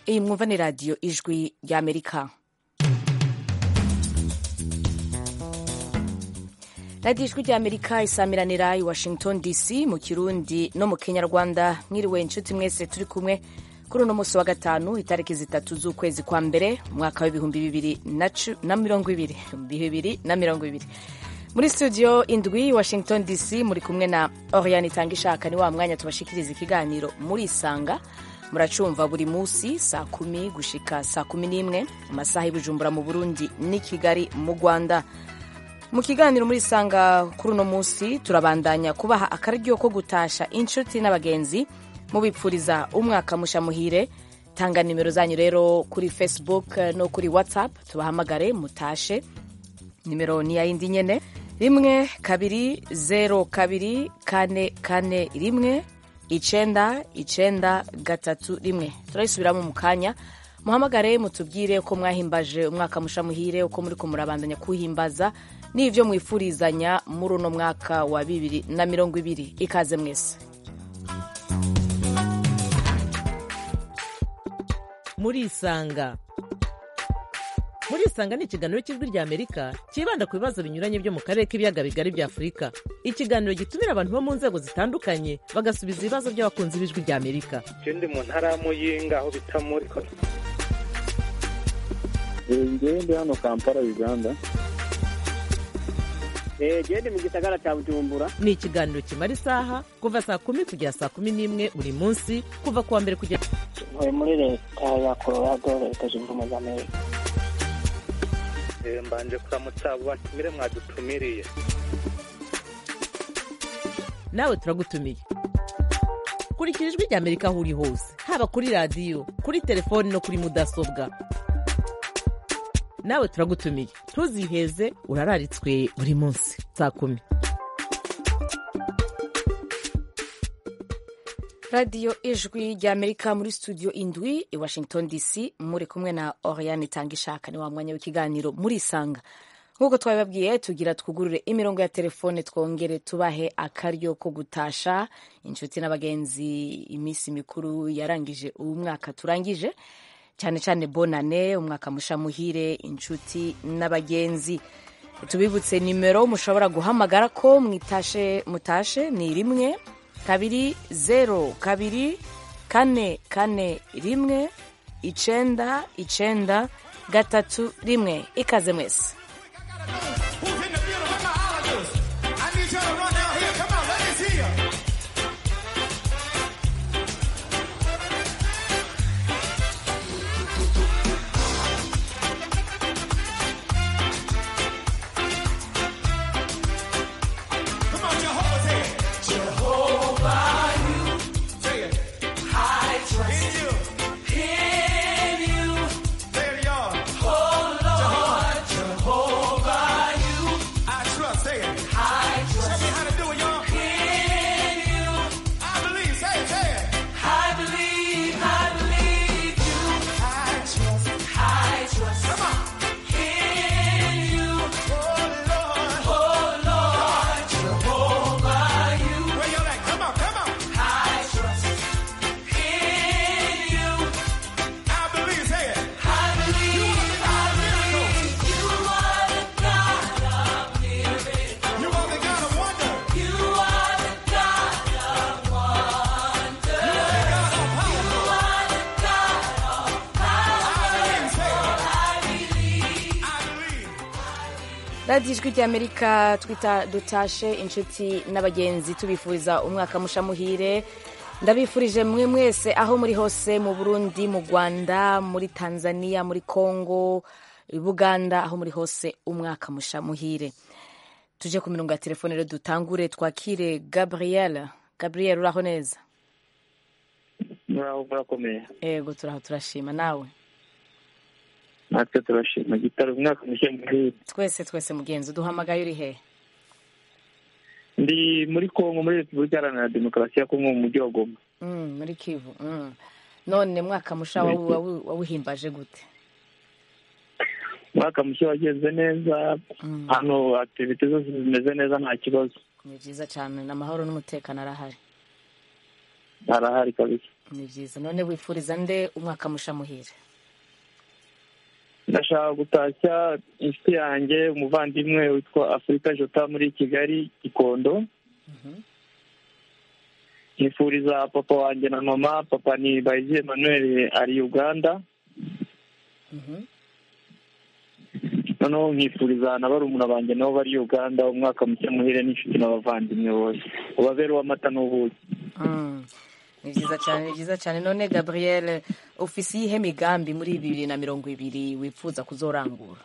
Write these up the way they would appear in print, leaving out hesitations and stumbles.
iyi mwumva ni radiyo ijwi ry'Amerika. radiyo ijwi ry'Amerika isamiranira i Washington DC mu Kirundi no mu Kinyarwanda. Mwiriwe inshuti mwese turi kumwe kuri uno munsi wa gatanu itariki 3 z'ukwezi kwa mbere umwaka wa 2020. Muri studio indwi Washington DC muri kumwe na Oriane Itangishaka. Ni wa mwanya tubashikiriza ikiganiro muri Isanga. Muracumva buri musi saa 10 gushika saa 11 amasaha y'Ibujumbura mu Burundi ni Kigali mu Rwanda. Mu kiganiro muri Isanga kuri uno musi turabandanya kubaha akaryo ko gutasha inshuti n'abagenzi mubipfuriza umwaka musha muhire. Tanga nimero zanyu rero kuri Facebook no kuri WhatsApp tubahamagare mutashe. Nimero ni ya yindi nyene 1-2-0-2-4-1-9-9-3-1. Turayisubiramo mu kanya. Muhamagare mutubwire uko mwahimbaje umwaka musha muhire, uko muri ko murabandanya kuhimbaza n'ivyo mwifurizanya muri uno mwaka wa 2020. Ikaze mwese. Muri Isanga. Muri Isanga ni ikiganiro cy'ijwi ry'Amerika kibanda ku bibazo binyuranye byo mu karere k'ibiyaga bigari bya Afurika. Ikiganiro gitumira abantu bo mu nzego zitandukanye bagasubiza ibibazo by'abakunzi b'ijwi ry'Amerika. Ndi mu ntara ya Muyinga aho bita muri ko. Ndi hano Kampala, Uganda. Ndi mu gisagara cya Bujumbura. Ni ikiganiro kimara isaha kuva saa 10 kugera saa 11 buri munsi kuva kuwa mbere kugera muri leta ya Colorado, Leta Zunze Ubumwe za Amerika. Mbanje kuramutsa batumire mwadutumiriye. Nawe turagutumiye. Kurikira ijwi ry'Amerika aho uri hose, haba kuri radio, kuri telefone no kuri mudasobwa. Nawe turagutumiye. Ntuziheze, urararitswe buri munsi saa 10. Radio ijwi ry'Amerika muri studio indwi i Washington DC muri kumwe na Oriane Itangishaka. Ni wa mwanya w'ikiganiro muri Isanga. Nk'uko twabibabwiye tugira twugurure imirongo ya telefone twongere tubahe akaryo ko gutasha inshuti n'abagenzi imisi mikuru yarangije umwaka turangije, cyane cyane bonane, umwaka musha muhire inshuti n'abagenzi. Tubibutse nimero mushobora guhamagara ko mutashe ni 1-2-0-2-4-1-9-9-3-1. Ikaze mwese. Radio ijwi ry'Amerika twita dutashe inshuti n'abagenzi tubifuriza umwaka musha muhire. Ndabifurije mwe mwese aho muri hose, mu Burundi, mu Rwanda, muri Tanzania, muri Kongo, Buganda, aho muri hose umwaka musha muhire. Tuje ku mirongo ya telefone rero dutangure twakire Gabriel. Gabriel uraho neza? Murakomeye. Ego turashima. Nawe? Natwe turashima. Gitaro umwaka mushya muhire. Twese mugenzi duhamagaye uri he? Ndi muri Kongo, muri Repubulika Iharanira Demokarasi ya Kongo, mu mujyi wa Goma. Muri Kivu. None mwaka musha wawuhimbaje gute? Mwaka mushya wagenze neza. Hano activite zose zimeze neza, nta kibazo. Ni byiza cyane, n'amahoro n'umutekano arahari. Arahari kabisa. ni byiza. None wifuriza nde umwaka musha muhire? ndashaka gutashya inshuti yanjye umuvandimwe witwa Afurika Jota muri Kigali Gikondo. Nifuriza papa wanjye na mama. Papa ni Bayizi Emmanuel ari Uganda. noneho nkifuriza na barumuna banjye nabo bari Uganda umwaka mushya muhire n'inshuti n'abavandimwe bose ubabere w'amata n'ubuki. Ni byiza cyane, ni byiza cyane. None Gabriel, ofisi yihe migambi muri 2020 wifuza kuzorangura?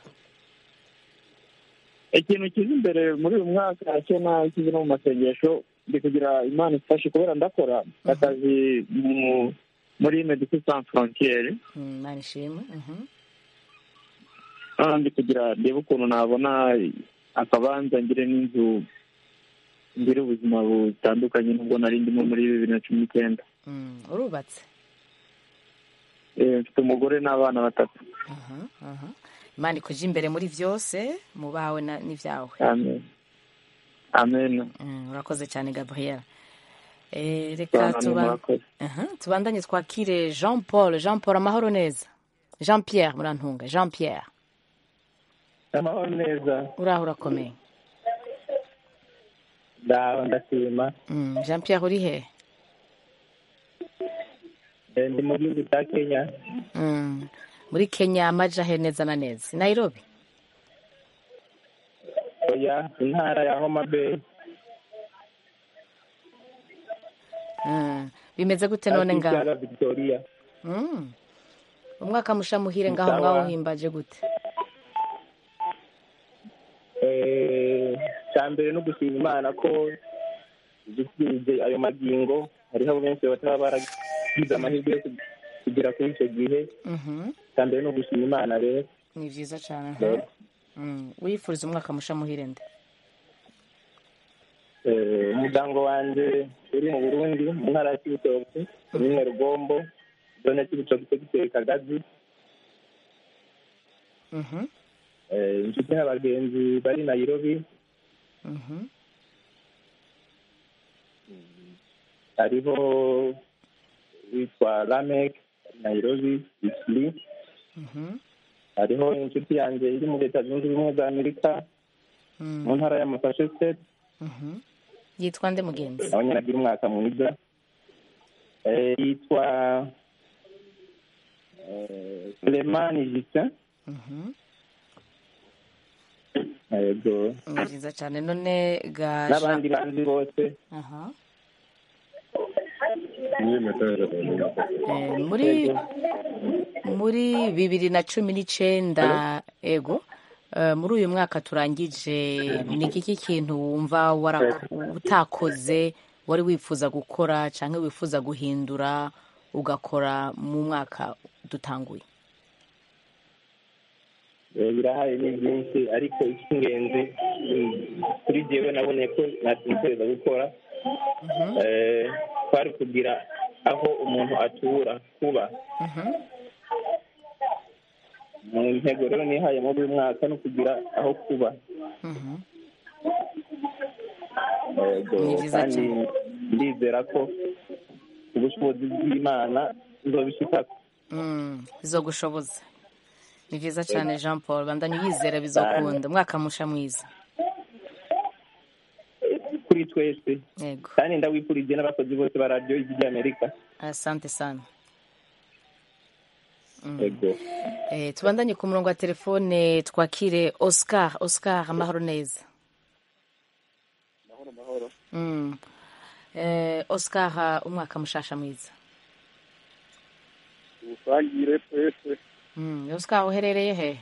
Ikintu kiza imbere muri uyu mwaka cyo nakize no mu masengesho ndi kugira Imana ifashe kubera ndakora akazi muri Médecins Sans Frontières. Imana ishimwe. Ndi kugira ndebe ukuntu nabona akabanza ngire n'inzu ngire ubuzima butandukanye nubwo nari ndimo muri 2019. Urubatse? Mfite umugore n'abana 3. Imana ikuje imbere muri byose mu bawe n'ivyawe. Amen. Amen. Urakoze cyane Gabriel. Reka tubandanye twakire Jean Paul. Jean Paul, amahoro neza? Jean Pierre murantunga. Jean Pierre, amahoro neza? uraho urakomeye? Ndashima. Jean Pierre, uri he? Ndi mu gihugu cya Kenya. Muri Kenya amaja he neza na neza? Nairobi? Oya, intara ya Homa Bay. Bimeze gute none ngaho? Victoria. Umwaka musha muhire ngaho uhimbaje gute? Cyambere no gushima Imana ko dufite ayo magingo, hariho benshi bataba baragize amahirwe yo kugera kuri icyo gihe. Cyambere no gushima Imana rero. Ni byiza cyane. Wifuriza umwaka musha muhire nde? Umuryango wanjye uri mu Burundi mu ntara ya Cibitoke, komine Rugombo, zone Cibitoke, segiteri Kagazi. Inshuti n'abagenzi bari Nairobi. Hariho witwa Lamek Nairobi Isli. Hariho inshuti yanjye iri mu Leta Zunze Ubumwe za Amerika mu ntara ya Massachusetts. Yitwa nde mugenzi? Nawe nyine agira umwaka mwiza. Yitwa Sulemani Justin. Yego. Ni byiza cyane. None n'abandi banzi bose. muri 2019 ego muri uyu mwaka turangije, ni iki kintu wumva utakoze wari wifuza gukora cyangwa wifuza guhindura ugakora mu mwaka dutanguye? Birahari ni byinshi, ariko icy'ingenzi kuri jyewe nabonye ko natekereza gukora twari kugira aho umuntu atura kuba. Mu ntego rero nihaye muri uyu mwaka no kugira aho kuba. Kandi ndizera ko ubushobozi bw'Imana nzobishikako. Bizogushoboza. Ni byiza cyane Jean Paul, bandanye yizera bizokunda. Umwaka musha mwiza kuri twese. Yego. Kandi ndawipurije n'abakozi bose ba Radio y'Ijwi Amerika. Asante sana. Yego. Tubandanye ku murongo wa telefone twakire Oscar. Oscar, amahoro neza? Mahoro. Oscar, umwaka mushasha mwiza. Usangire twese. Oscar, uherereye he?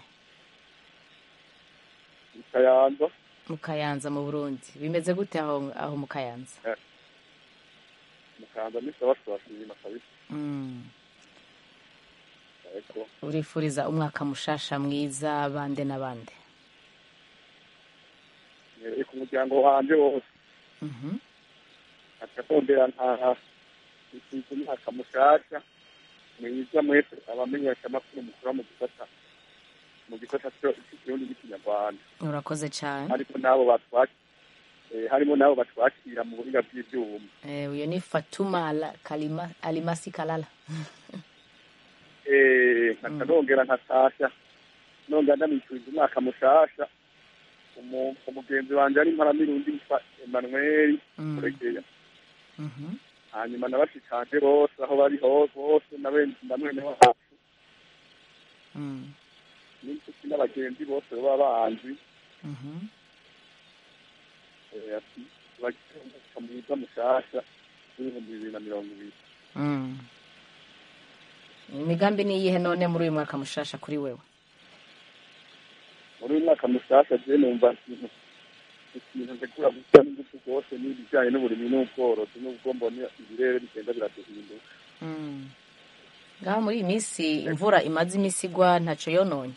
Kayanza. Mu Kayanza mu Burundi. Bimeze gute aho mu Kayanza? Mu Kayanza ni sawa twashimye kabisa. Urifuriza umwaka mushasha mwiza bande n'abande? Ku muryango wanje wose. Akatondera nta umwaka mushasha mwiza mwese abamenyesha amakuru mukura mu gifata cy'ikirundi n'ikinyarwanda. Urakoze cyane. Ariko nabo batwaki harimo nabo batwakira mu buhinga bw'ibyuma. Uyo ni Fatuma Alimasi Kalala. Nongera nkatasha nongera ndamwifuriza umwaka mushasha umugenzi wanje ari Mparamirundi yitwa Emmanuel Kuregeya. Hanyuma nabashikanje bose aho bari hose namwene wacu n'inshuti n'abagenzi bose baba banzi mwiza mushasha w'ibihumbi 2020. Imigambi ni iyihe none muri uyu mwaka mushasha kuri wewe? Muri uyu mwaka mushasha je numva ikintu ntegura gusa n'ingufu rwose n'ibijyanye n'uburimyi n'ubworozi n'ubwo mbona ibirere bigenda biraduhinduka. Ngaho muri iyi minsi imvura imaze imisi igwa ntaco yononye?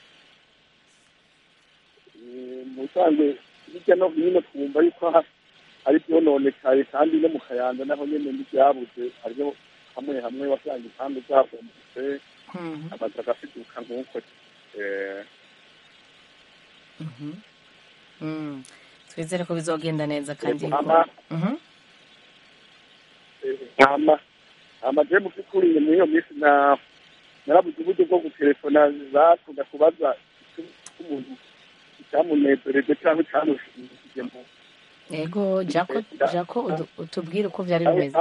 Musanze hirya no hino twumva yuko ari byononekaye kandi no mu Kayanza naho nyene n'ibyabuze hariyo hamwe wasanga impande zabombotse amazu agafiduka nk'uko twizere ko bizogenda neza kandi je mu by'ukuri muri iyo minsi narabuze uburyo bwo gutelefona zakunda kubaza umuntu icyamunezereje cyangwa icyamushimishije mu Ego Jako utubwire uko vyari bimeze.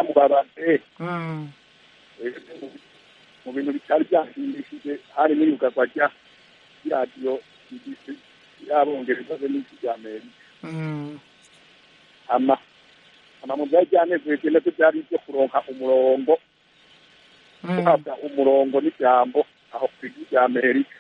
Mu bintu bitari byashimishije hari n'iyugagwa rya radiyo BBC y'Abongereza n'iki rya Amerika. Mu byari byanezereje nabyo byari ibyo kuronka umurongo guhabwa umurongo n'ijambo aho ku isi rya Amerika.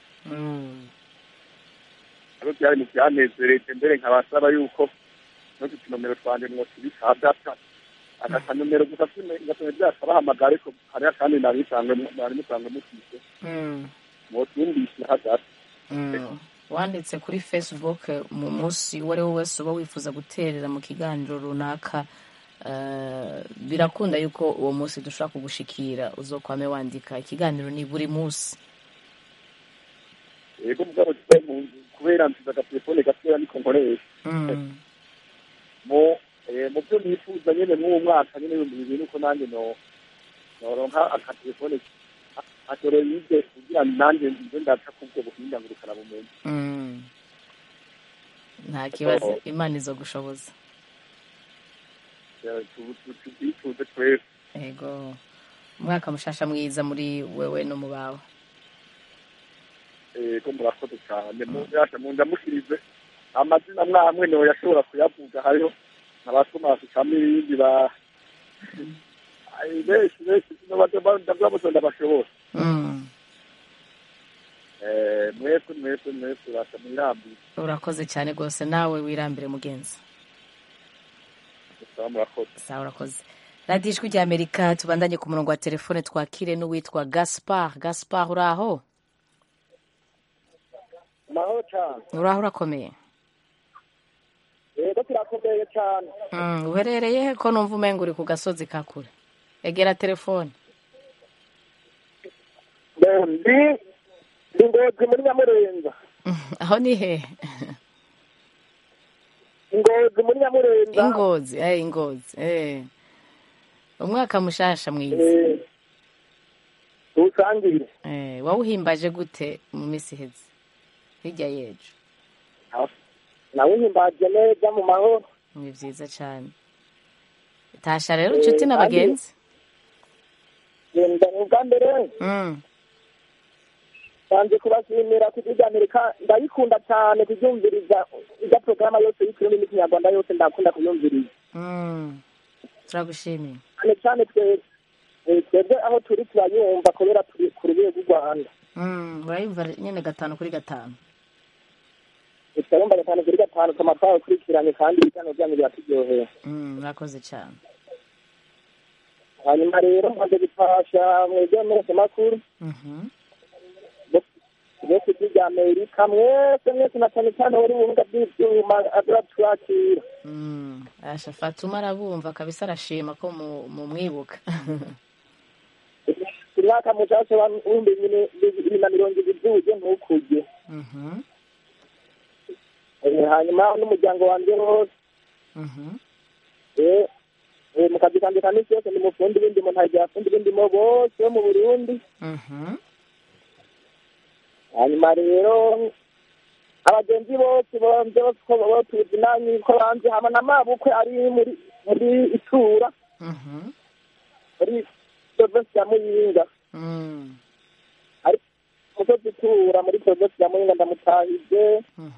Abo byari mu byanezereje mbere nkabasaba yuko no kunomero twanje ngo tubisa data akanomero gusa ngatone byasaba ariko hari kandi nabisanzwe mufise mo tumbisha hagati. Wanditse kuri Facebook mu munsi wari wese uba wifuza guterera mu kiganiro runaka, birakunda yuko uwo munsi dushaka kugushikira uzokwame wandika. Ikiganiro ni buri munsi. Yego mugabo kubera nziza telefone gatera niko nkoresha mu byo nifuza nyene mu mwaka nyene mu bintu uko nanjye noronka akatelefone atore yije kugira nanjye nze ndaca kubwo buhinga ngurukana bumenyi. Nta kibazo, Imana izogushoboza. tubifuze twese. Ego umwaka mushasha mwiza muri wewe no mu bawe. Ko murakoze cyane mu ndamushirize amazina mwamwe no yashobora kuyavuga hariho abasomasi kamindi ba benshi ndabwo ndabashobora. mwese urasa mwirambire. Urakoze cyane rwose, nawe wirambire mugenzi. Sawa urakoze. Radiyo Ijwi ry'Amerika, tubandanye ku murongo wa telefone twakire n'uwitwa Gaspard. Gaspard uraho? Mahoro cyane. Uraho urakomeye? Yego turakomeye cyane. Uherereye he ko numva umenga uri ku gasozi kakure? Egera telefone. Ndi Ngozi muri Nyamurenza. Aho ni he? Ngozi muri Nyamurenza. Ingozi, Ingozi. Umwaka mushasha mwiza. Usangire. Wawuhimbaje gute mu misi heze? Hirya yejo. Nawuhimbaje neza mu mahoro. Ni vyiza cyane. Tasha rero inshuti n'abagenzi. Yenda ngambere. Sanze kubashimira kujya Amerika, ndayikunda cyane kubyumviriza ija programa yose y'ikirimi n'ikinyarwanda yose ndakunda kuyumviriza. Turagushimiye. Cyane twebwe aho turi turayumva kubera turi ku rwego rw'u Rwanda. Urayumva nyene 5/5. Turayumva 5/5 kamapaho kurikiranye kandi ibijyanye byanyu biraturyohera. Murakoze cyane. Hanyuma rero maze gufasha mwebwe mwese makuru. Bose kujya Amerika mwese na cyane wari wumva by'ibyuma adratwakira. Asha Fatuma arabumva kabisa, arashima ko mu mwibuka. Imyaka mushasha wa 2020 ntukuje. Hanyuma n'umuryango wanjye wose mu kazi kanjye ka misi yose ndi mufundi w'indimo, ntagira abafundi b'indimo bose bo mu Burundi. Hanyuma rero abagenzi bose bonze bo tuzi nanyi ko banze hama n'amabukwe ari muri Itura muri provinsi ya Muyinga. Ari musozi Itura muri provinsi ya Muyinga ndamutahije.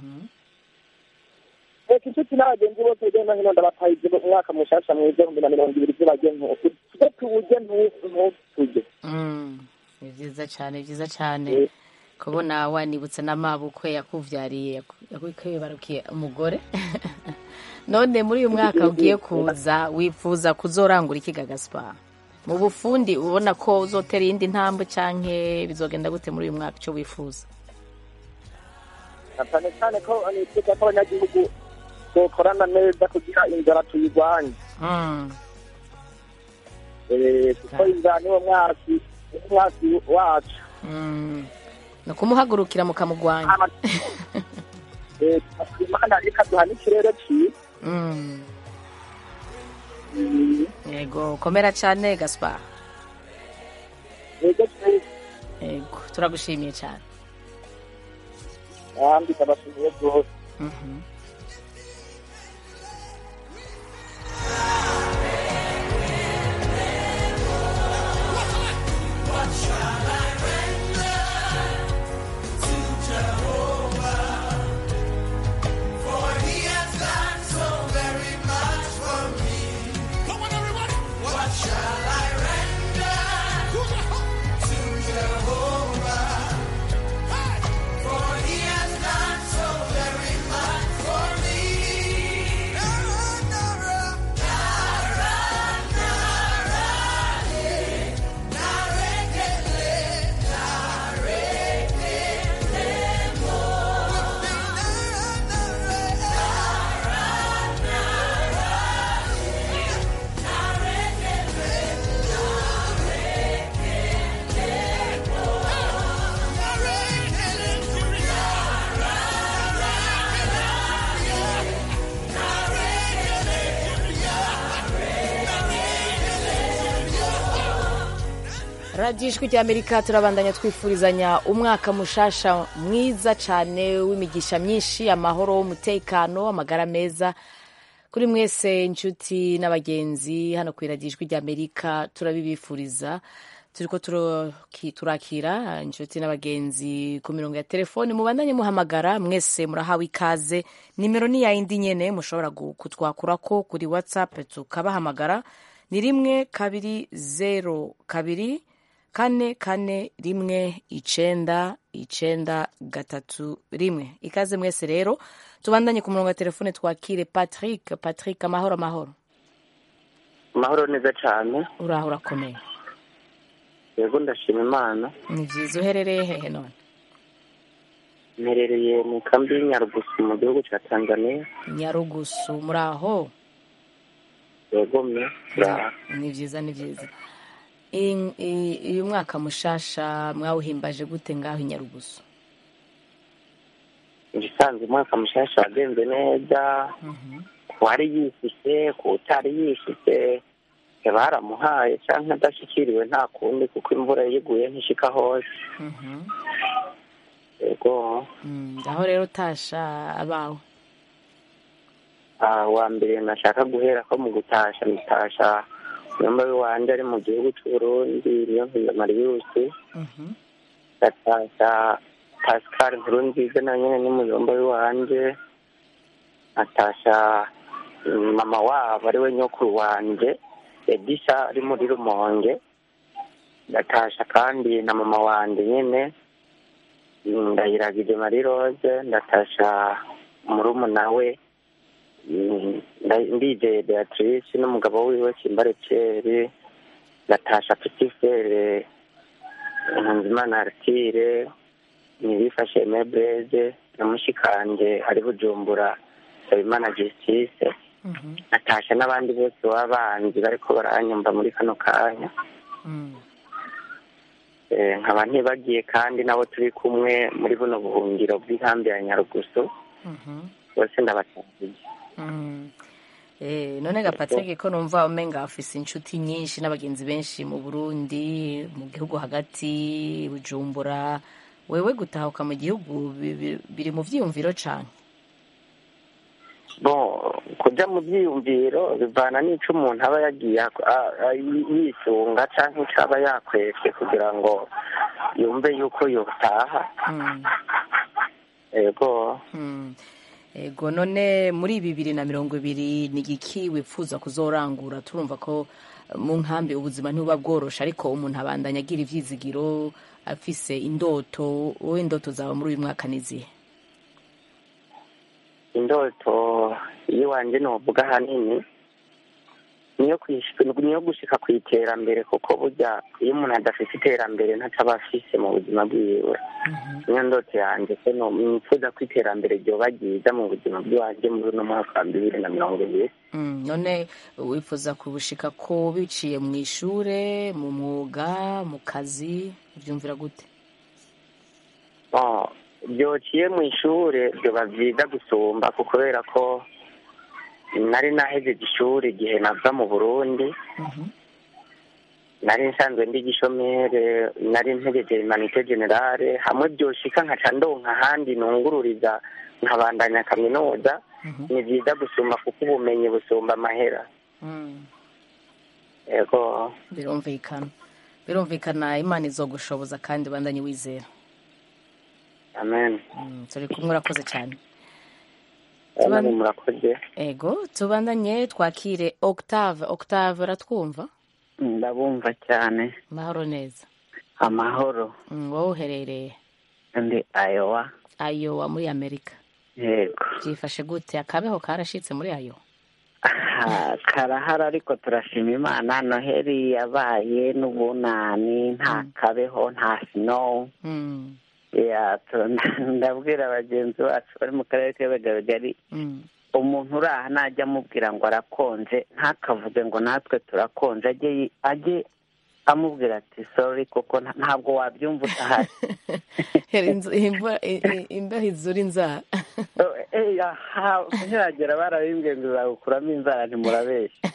Reka inshuti n'abagenzi bose hirya no hino ndabatahije umwaka mushasha mwiza 2020 by'abageni nk'uko tuje ntutuje. Ni vyiza cyane kubona wanibutse n'amabukwe yakuvyariye yakwibarukiye umugore. None muri uyu mwaka ugiye kuza wifuza kuzorangura iki Gaspar? Mu bufundi ubona ko uzotera iyindi ntambwe canke bizogenda gute muri uyu mwaka, icyo wifuza? Cyane ko niteka ko abanyagihugu dukorana neza kugira inzara tuyirwanye. Kuko inzara niwo mwasi wacu. No kumuhagurukira mukamugwanya. Imana reka duhana ikirere cyiza. Yego, komera cyane Gaspar. Yego turagushimiye cyane. Kandi ndabashimiye rwose. radiyo ijwi ry'Amerika turabandanya twifurizanya umwaka mushasha mwiza cyane w'imigisha myinshi, amahoro, umutekano, amagara meza kuri mwese inshuti n'abagenzi hano ku radiyo ijwi ry'Amerika. turabibifuriza, turiko turakira inshuti n'abagenzi ku mirongo ya telefoni, mubandanye muhamagara, mwese murahawe ikaze. Nimero ni yayindi nyene mushobora kutwakurako kuri WhatsApp tukabahamagara, ni 1202 441 ikaze mwese rero. Tubandanye ku murongo wa telefone twakire Patrick. Amahoro. Amahoro neza cyane. Uraho urakomeye? Yego ndashima Imana. Ni vyiza. Uherereye hehe none? Mperereye mu kambi y'Inyarugusu mu gihugu cya Tanzania. Nyarugusu, muraho? Yego muraho. Ni vyiza. Uyu mwaka mushasha mwawuhimbaje gute ngaho Nyarugusu? Ngisanze umwaka mushasha wagenze neza. Wari yifise, utari yifise baramuhaye cyangwa adashikiriwe nta kundi, kuko imvura yiguye ntishika hose. Yego. Aho rero utasha abawe? Wa mbere nashaka guhera ko mu gutasha nitasha nyamba wanje ari mu gihugu cy'u Burundi, niyo nkiza Mariusi. Natasha Pascal Nkurunziza na nyene ni muyomba wanje. Natasha mama wabo ari we nyokuru wanje Edisha ari muri Rumonge. Natasha kandi na mama wanje nyene Ndayiragije Marie Rose. Natasha murumuna we Ndije Beatrice n'umugabo wiwe Kimbarekeri. Natasha Petifere Nzimana Artire, Nibifashe Mebreze na mushikanje ari Bujumbura Sabimana Justice. Natasha n'abandi bose babanzi bariko baranyumva muri kano kanya. Nkaba ntibagiye kandi nabo turi kumwe muri buno buhungiro bw'inkambi ya Nyarugusu. Bose ndabatahije. none ga Patrick ko numva umenga afise inshuti nyinshi n'abagenzi benshi mu Burundi, mu gihugu hagati, Bujumbura, wewe gutahuka mu gihugu biri mu vyiyumviro cane? Bon, kuja mu byiyumviro bivana n'ico umuntu aba yagiye yisunga canke ico aba yakwese kugira ngo yumve yuko yotaha. Ego. Ego, none muri 2020 ni igiki wifuza kuzorangura? Turumva ko mu nkambi ubuzima ntibuba bworosha, ariko umuntu abandanya agira ivyizigiro, afise indoto. Wowe indoto zawe muri uyu mwaka nizihe? Indoto yiwanje novuga hanini niyo gushika ku iterambere, kuko burya iyo umuntu adafite iterambere ntaco aba afise mu buzima bwiwe. Niyo ndoto yanje ko nifuza ko iterambere ryoba ryiza mu buzima bw'iwanje muri uno mwaka wa 2020. None wifuza kubushika ko biciye mu ishure, mu mwuga, mu kazi, uvyumvira gute? Byociye mu ishure byoba vyiza gusumba, kubera ko nari nahejeje ishuri igihe nava mu Burundi. Nari nsanzwe ndi gishomere, nari ntegereje humanité generale, hamwe byoshika nkaca ndonka ahandi nungururiza nkabandanya kaminuza. Ni vyiza gusumba kuko ubumenyi busumba amahera. Ego, birumvikana Imana izogushoboza kandi bandanye wizera. Amen. Turi kumwe, urakoze cyane. Murakoze. Ego, tubandanye twakire Octave. Octave, uratwumva? Ndabumva cyane. Mahoro neza. Amahoro. Wowe uherereye? Ndi Iowa. Iowa muri Amerika. Yego. Byifashe gute? Akabeho karashitse muri Iowa? Karahari, ariko turashima Imana. Noheri yabaye n'ubunani, nta kabeho, nta snow. Ndabwira abagenzi bacu bari mu karere k'ibiyaga bigari, umuntu uri aha najya amubwira ngo arakonje ntakavuge ngo natwe turakonje, ajye amubwira ati sorry kuko ntabwo wabyumva utahari. Imbeho izura inzara. Ntiragera barabimbwiye ngo uzagukuramo inzara, ntimurabeshya.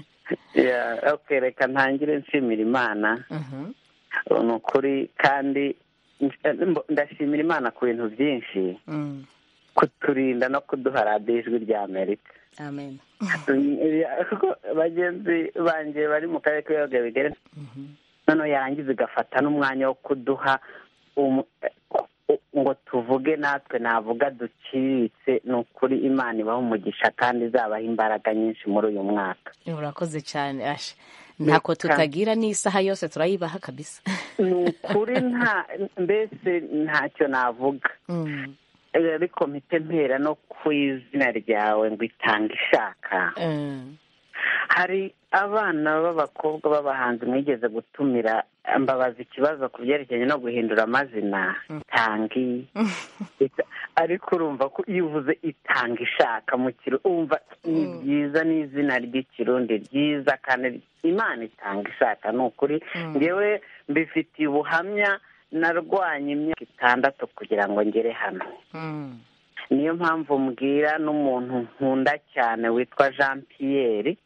Reka ntangire nshimira Imana. Ni ukuri, kandi ndashimira Imana ku bintu byinshi, kuturinda no kuduha radiyo ijwi rya Amerika. Amen. Bagenzi banjye bari mu karere k'ibiyaga bigari, noneho yarangiza igafata n'umwanya wo kuduha ngo tuvuge natwe navuga duciriritse. Ni ukuri Imana ibaha umugisha kandi izabaha imbaraga nyinshi muri uyu mwaka. Urakoze cyane Asha. Ntako tutagira n'isaha yose turayibaha kabisa. Ni ukuri mbese ntacyo navuga. Ariko mpite mpera no ku izina ryawe ngo Itanga Ishaka. Hari abana b'abakobwa b'abahanzi mwigeze gutumira, mbabaza ikibazo ku byerekeranye no guhindura amazina. Tangi. Ariko urumva ko iyo uvuze Itanga Ishaka mu Kirundi umva ni byiza, ni izina ry'ikirundi ryiza kandi Imana itanga ishaka. Ni ukuri ngewe mbifitiye ubuhamya, narwanye imyaka 6 kugira ngo ngere hano. Niyo mpamvu mbwira n'umuntu nkunda cyane witwa Jean Pierre,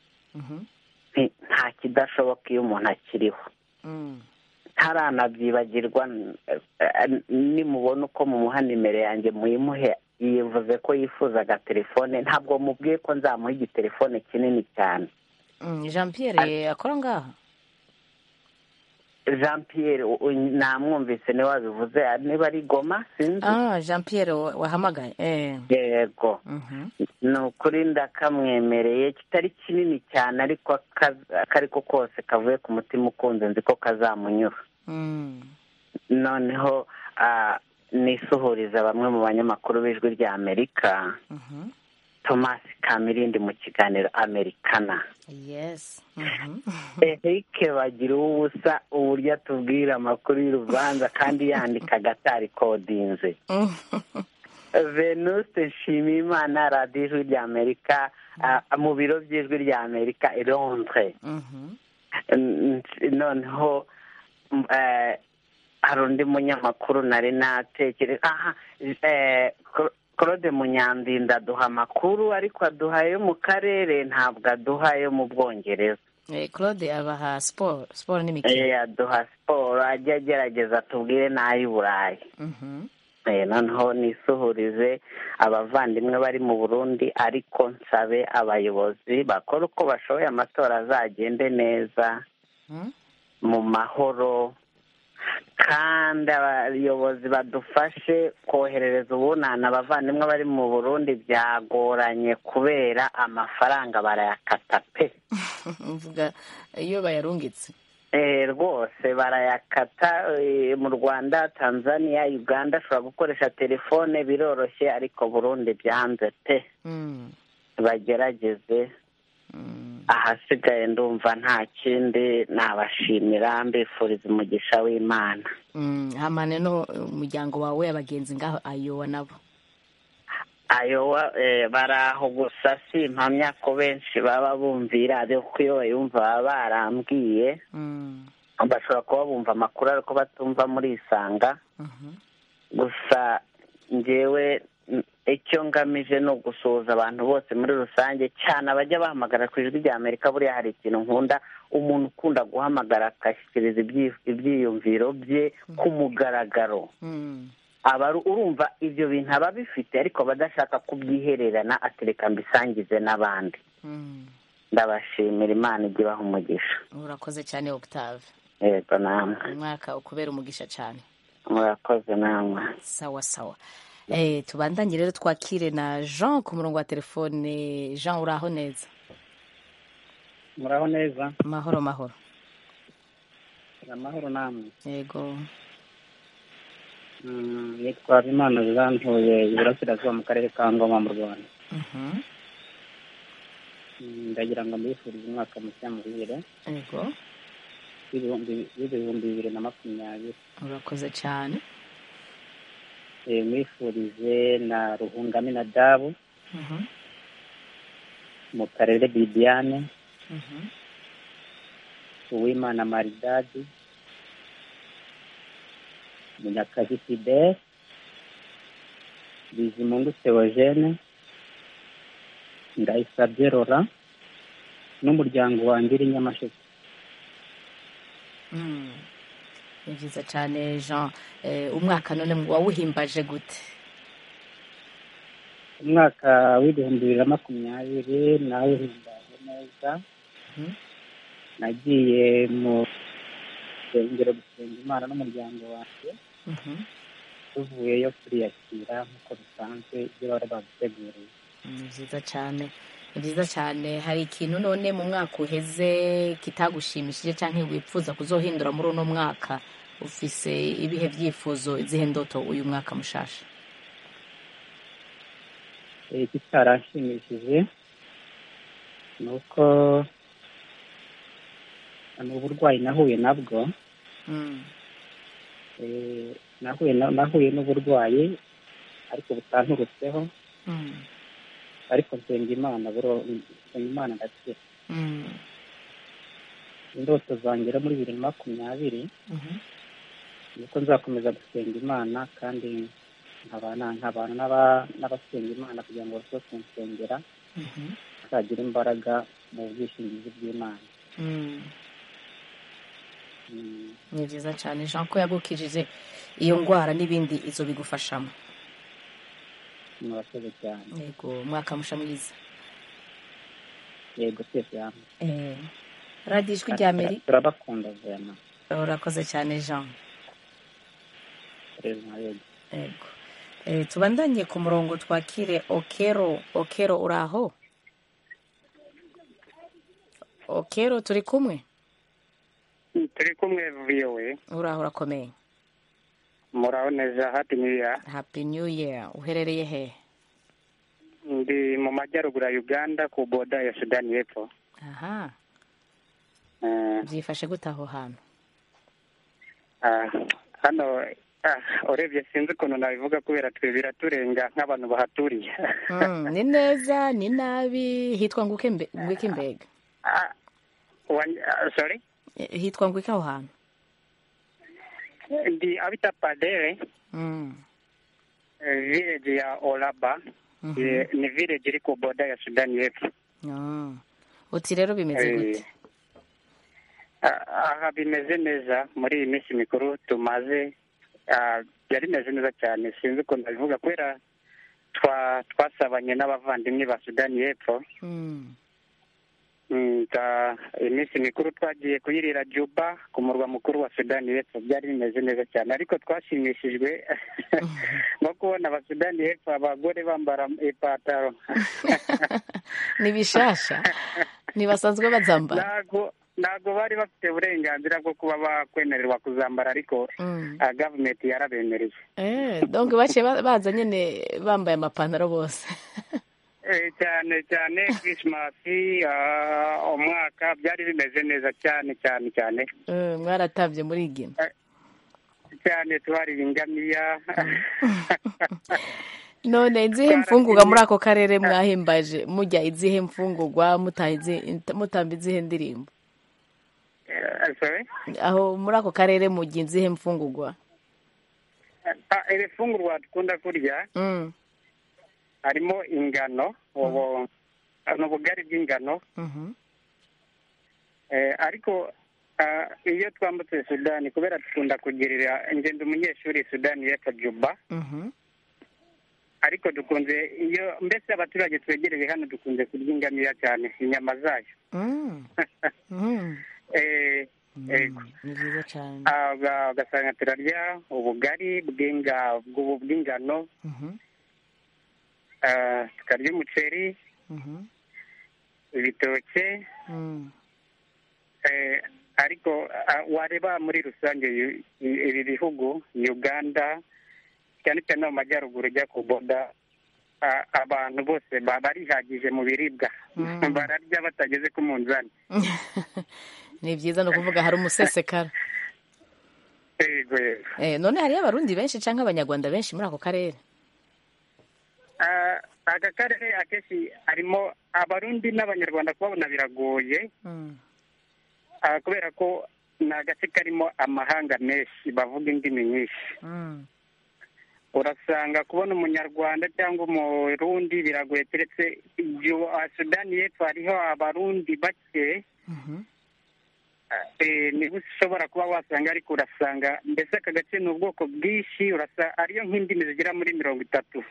nta kidashoboka iyo umuntu akiriho. Ntaranabyibagirwa, nimubona uko mumuha nimero yanjye muyimuhe. Yivuze ko yifuzaga telefone, ntabwo mubwiye ko nzamuha igitelefone kinini cyane. Jean Pierre akora ngaha? Jean Pierre namwumvise niwe wabivuze, niba ari Goma sinzi. Jean Pierre wahamagaye. Yego. Ni ukuri ndakamwemereye, kitari kinini cyane ariko akariko kose kavuye ku mutima ukunze, nzi ko kazamunyura. Noneho nisuhuriza bamwe mu banyamakuru b'ijwi rya Amerika. Thomas Kamirindi mu kiganiro Americana. Yes. Eric bagira ubusa uburyo atubwira amakuru y'urubanza kandi yandika agatari kodinze. Venuste Nshimiyimana, radiyo ijwi rya Amerika, mu biro by'ijwi rya Amerika i Londres. Noneho hari undi munyamakuru nari natekereza, Claude Munyandinda aduha amakuru ariko aduha ayo mu karere ntabwo aduha ayo mu Bwongereza. Claude abaha siporo n'imikino. Aduha siporo, ajya agerageza tubwire n'ay'i Burayi. Noneho nisuhurize abavandimwe bari mu Burundi, ariko nsabe abayobozi bakora uko bashoboye amatora azagende neza mu mahoro, kandi abayobozi badufashe koherereza ubunana abavandimwe bari mu Burundi. Byagoranye kubera amafaranga barayakata pe. mvuga iyo bayarungitse rwose barayakata. Mu Rwanda, Tanzania, Uganda ashobora gukoresha telefone biroroshye, ariko Burundi byanze pe. Bagerageze. Ahasigaye ndumva nta kindi, nabashimira, mbifuriza umugisha w'Imana. hamane no umuryango wawe abagenzi ngaho Ayowa nabo Ayowa baraho gusa simpamya ko benshi baba bumvira, ariko iyo bayumva baba barambwiye bashobora kuba bumva amakuru ariko batumva muri Isanga. Gusa njyewe icyo ngamije no gusuhuza abantu bose muri rusange, cyane abajya bahamagara ku ijwi rya Amerika. Buriya hari ikintu nkunda, umuntu ukunda guhamagara agashyikiriza ibyiyumviro bye ku mugaragaro. Urumva ibyo bintu aba bifite, ariko badashaka kubyihererana, atereka mbisangize n'abandi. Ndabashimira, Imana ijye ibaha umugisha. Urakoze cyane Octave. Yego namwe. Umwaka ukubera umugisha cyane. Murakoze namwe. Sawa sawa. Tubandanye rero twakire na Jean ku murongo wa telefone. Jean, uraho neza? Muraho neza. Mahoro mahoro. Amahoro namwe. Yego. Nitwa Imana Zantuye Iburasirazuba mu karere ka Ngoma mu Rwanda. Ndagira ngo mbifurize umwaka mushya muhire. Yego. Ibihumbi 2020. Urakoze cyane. Mwifurize na Ruhungame na Dabu. Mu karere Bibiane. Uwimana Maridadi. Munyakazi Fidel. Bizimungu Theogene. Ndayisabye Rora n'umuryango wanjye uri Nyamasheke. Ni byiza cyane Jean. Umwaka none wawuhimbaje gute? Umwaka w'2020 nawuhimbaje neza. Nagiye mu rusengero gusenga Imana n'umuryango wanjye. Tuvuyeyo turiyakira nk'uko bisanzwe ibyo bari baduteguriye. Ni byiza cyane. Ni byiza cyane. Hari ikintu none mu mwaka uheze kitagushimishije cyangwa wipfuza kuzohindura muri uno mwaka? Ufise ibihe byifuzo, izihe ndoto uyu mwaka mushasha? Kitarashimishije ni uko uburwayi nahuye nabwo. Nahuye n'uburwayi ariko butanturutseho. Ariko nsenga Imana ndakira. Indoto zanjye muri 2020 nuko nzakomeza gusenga Imana, kandi nkabana n'abasenga Imana kugira ngo bose kunsengera bazagira imbaraga mu bwishingizi bw'Imana. Ni byiza cyane Jean ko yagukijije iyo ndwara n'ibindi izo bigufashamo. Murakoze cyane. Yego, umwaka musha mwiza. Yego twese hamwe. Radio Ijwi rya Amerika. Turabakunda cyane. Urakoze cyane Jean. Yego. Tubandanye ku murongo twakire Okero. Okero, uraho? Okero, turi kumwe? Turi kumwe viyowe. Uraho, urakomeye? Muraho neza. Happy New Year. Happy New Year. Uherereye he? Ndi mu majyaruguru ya Uganda ku boda ya Sudani y'Epfo. Aha. Byifashe gute aho hantu? Hano urebye sinzi ukuntu nabivuga kubera twe biraturenga nk'abantu bahaturiye. Ni neza, ni nabi, hitwa nguke mbega? Sorry? Hitwa nguke aho hantu? Ndi abita Padere. village ya Olaba. Ni village iri ku boda ya Sudani y'Epfo. Uti rero bimeze gute? Aha bimeze neza muri iyi minsi mikuru tumaze, byari bimeze neza cyane, sinzi uko ndabivuga kubera twasabanye n'abavandimwe ba Sudani y'Epfo. Iminsi mikuru twagiye kuyirira Juba ku murwa mukuru wa Sudani y'Epfo, byari bimeze neza cyane, ariko twashimishijwe no kubona abasudani y'Epfo abagore bambara ipataro. Ni bishasha ntibasanzwe bazambara? Ntabwo bari bafite uburenganzira bwo kuba bakwemererwa kuzambara, ariko gavumenti yarabemereye. Donc baciye baza nyine bambaye amapantaro bose. Cyane cyane Christmas, umwaka byari bimeze neza cyane cyane cyane. Mwaratabye muri Gina cyane, twari ingamiya. None izihe mfungurwa muri ako karere mwahimbaje? Mujya izihe mfungurwa, mutamba izihe ndirimbo? Aho muri ako karere mujya izihe mfungurwa? Iri fungurwa dukunda kurya harimo ingano, ubugari bw'ingano. Ariko iyo twambutse Sudani, kubera dukunda kugirira ingendo umunyeshuri Sudani y'Epfo Juba, ariko dukunze iyo mbese abaturage twegereye hano dukunze kurya ingamiya cyane, inyama zayo. Ni byiza cyane. Ugasanga turarya ubugari bw'ingano, tukarya umuceri, ibitoke. Ariko wareba muri rusange ibi bihugu Uganda cyane cyane mu majyaruguru ujya ku boda, abantu bose barihagije mu biribwa, bararya batageze ku munzani. Ni byiza, no kuvuga hari umusesekara. None hariyo abarundi benshi cyangwa abanyarwanda benshi muri ako karere? Aka karere akenshi harimo abarundi n'abanyarwanda, kubabona biragoye kubera ko ni agace karimo amahanga menshi bavuga indimi nyinshi. Urasanga kubona umunyarwanda cyangwa umurundi biragoye, keretse Sudani y'Epfo hariho abarundi bake, niba ushobora kuba wasanga, ariko urasanga mbese aka gace ni ubwoko bwinshi, ariyo nk'indimi zigera muri 30.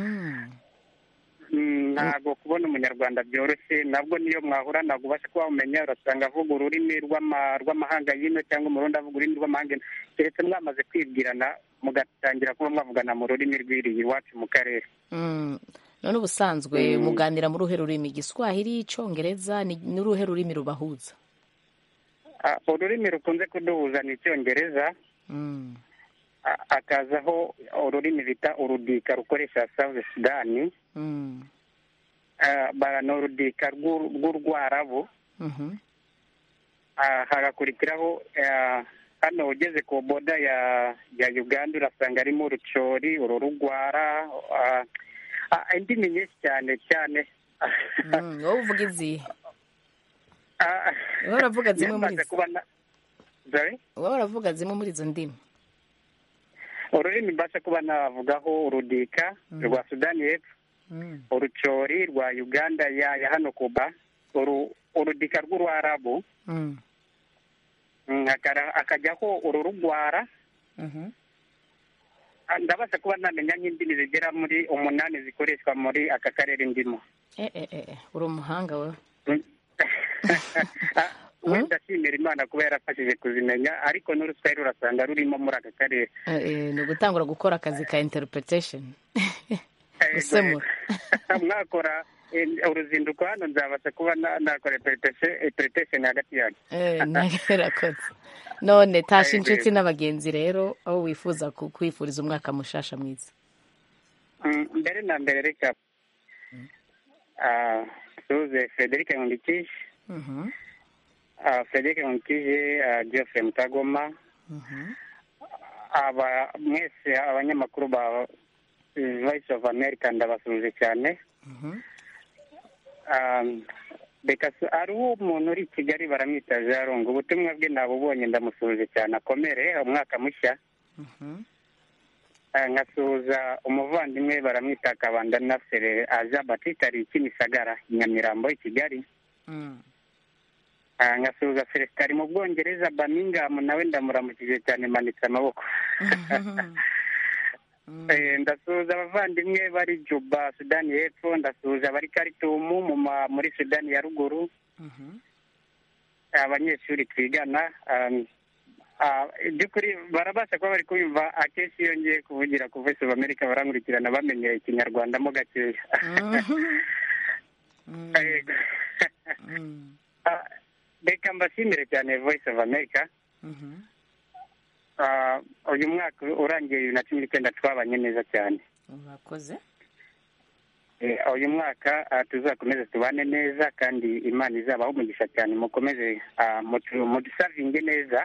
Ntabwo kubona umunyarwanda byoroshye, nabwo niyo mwahura ntabwo ubasha kuba umenya, urasanga avuga ururimi rw'amahanga y'ino cyangwa umurundi avuga ururimi rw'amahanga, keretse mwamaze kwibwirana mugatangira kuba mwavugana mu rurimi rw'iriya iwacu mu karere. None ubusanzwe muganira mu ruhe rurimi? Igiswahili, Icyongereza? Ni uruhe rurimi rubahuza? Ururimi rukunze kuduhuza ni Icyongereza, akazaho ururimi bita urudika rukoresha South Sudan, ni urudika rw'urwarabu. Hagakurikiraho hano ugeze ku boda ya Uganda urasanga harimo urucori, ururugwara, indimi nyinshi cyane cyane. Wowe uvuga izihe? Wowe uravuga zimwe muri izo? Wowe uravuga zimwe muri izo ndimi? Ururimi mbasha kuba navugaho urudika rwa Sudani y'Epfo, urucori rwa Uganda ya hano Kuba, urudika rw'urwarabu, akajyaho ururugwara. Ndabasha kuba namenya nk'indimi zigera muri 8 zikoreshwa muri aka karere ndimo. Uri umuhanga we. Wenda nshimira Imana kuba yarafashije kuzimenya, ariko n'uruswahili urasanga rurimo muri aka karere. Ni ugutangura gukora akazi ka interpretation. Gusemura. Mwakora uruzinduko hano, nzabasha kuba nakora interpretation hagati yanyu. Nagerakoze. None tasha inshuti n'abagenzi rero, aho wifuza kwifuriza umwaka mushasha mwiza. Mbere na mbere reka tuze Frederic Nkundikije, Frederic Nkundikije, Geoffrey Mutagoma, mwese abanyamakuru ba Voice of America ndabasuhuje cyane. Reka ariho umuntu uri i Kigali baramwita Jarongo, ubutumwa bwe nabubonye, ndamusuhuje cyane, akomere umwaka mushya. nkasuhuza umuvandimwe baramwita Kabanda Nasser Aja Batista ari Kimisagara Nyamirambo i Kigali. Nkasuhuza Celestin ari mu Bwongereza Birmingham nawe ndamuramukije cyane manitse amaboko. Ndasuhuza abavandimwe bari Juba Sudani y'Epfo, ndasuhuza abari Khartoum muri Sudani ya Ruguru. Abanyeshuri twigana by'ukuri barabasha kuba bari kumva akenshi iyo ngiye kuvugira ku Voice of America barankurikirana bamenyeye ikinyarwanda mo gakeya. Reka mbashimire cyane Voice of America. Uyu mwaka urangiye 2019 twabanye neza cyane. Murakoze. Uyu mwaka tuzakomeza tubane neza kandi Imana izabaho umugisha cyane mukomeze mudusavinge neza.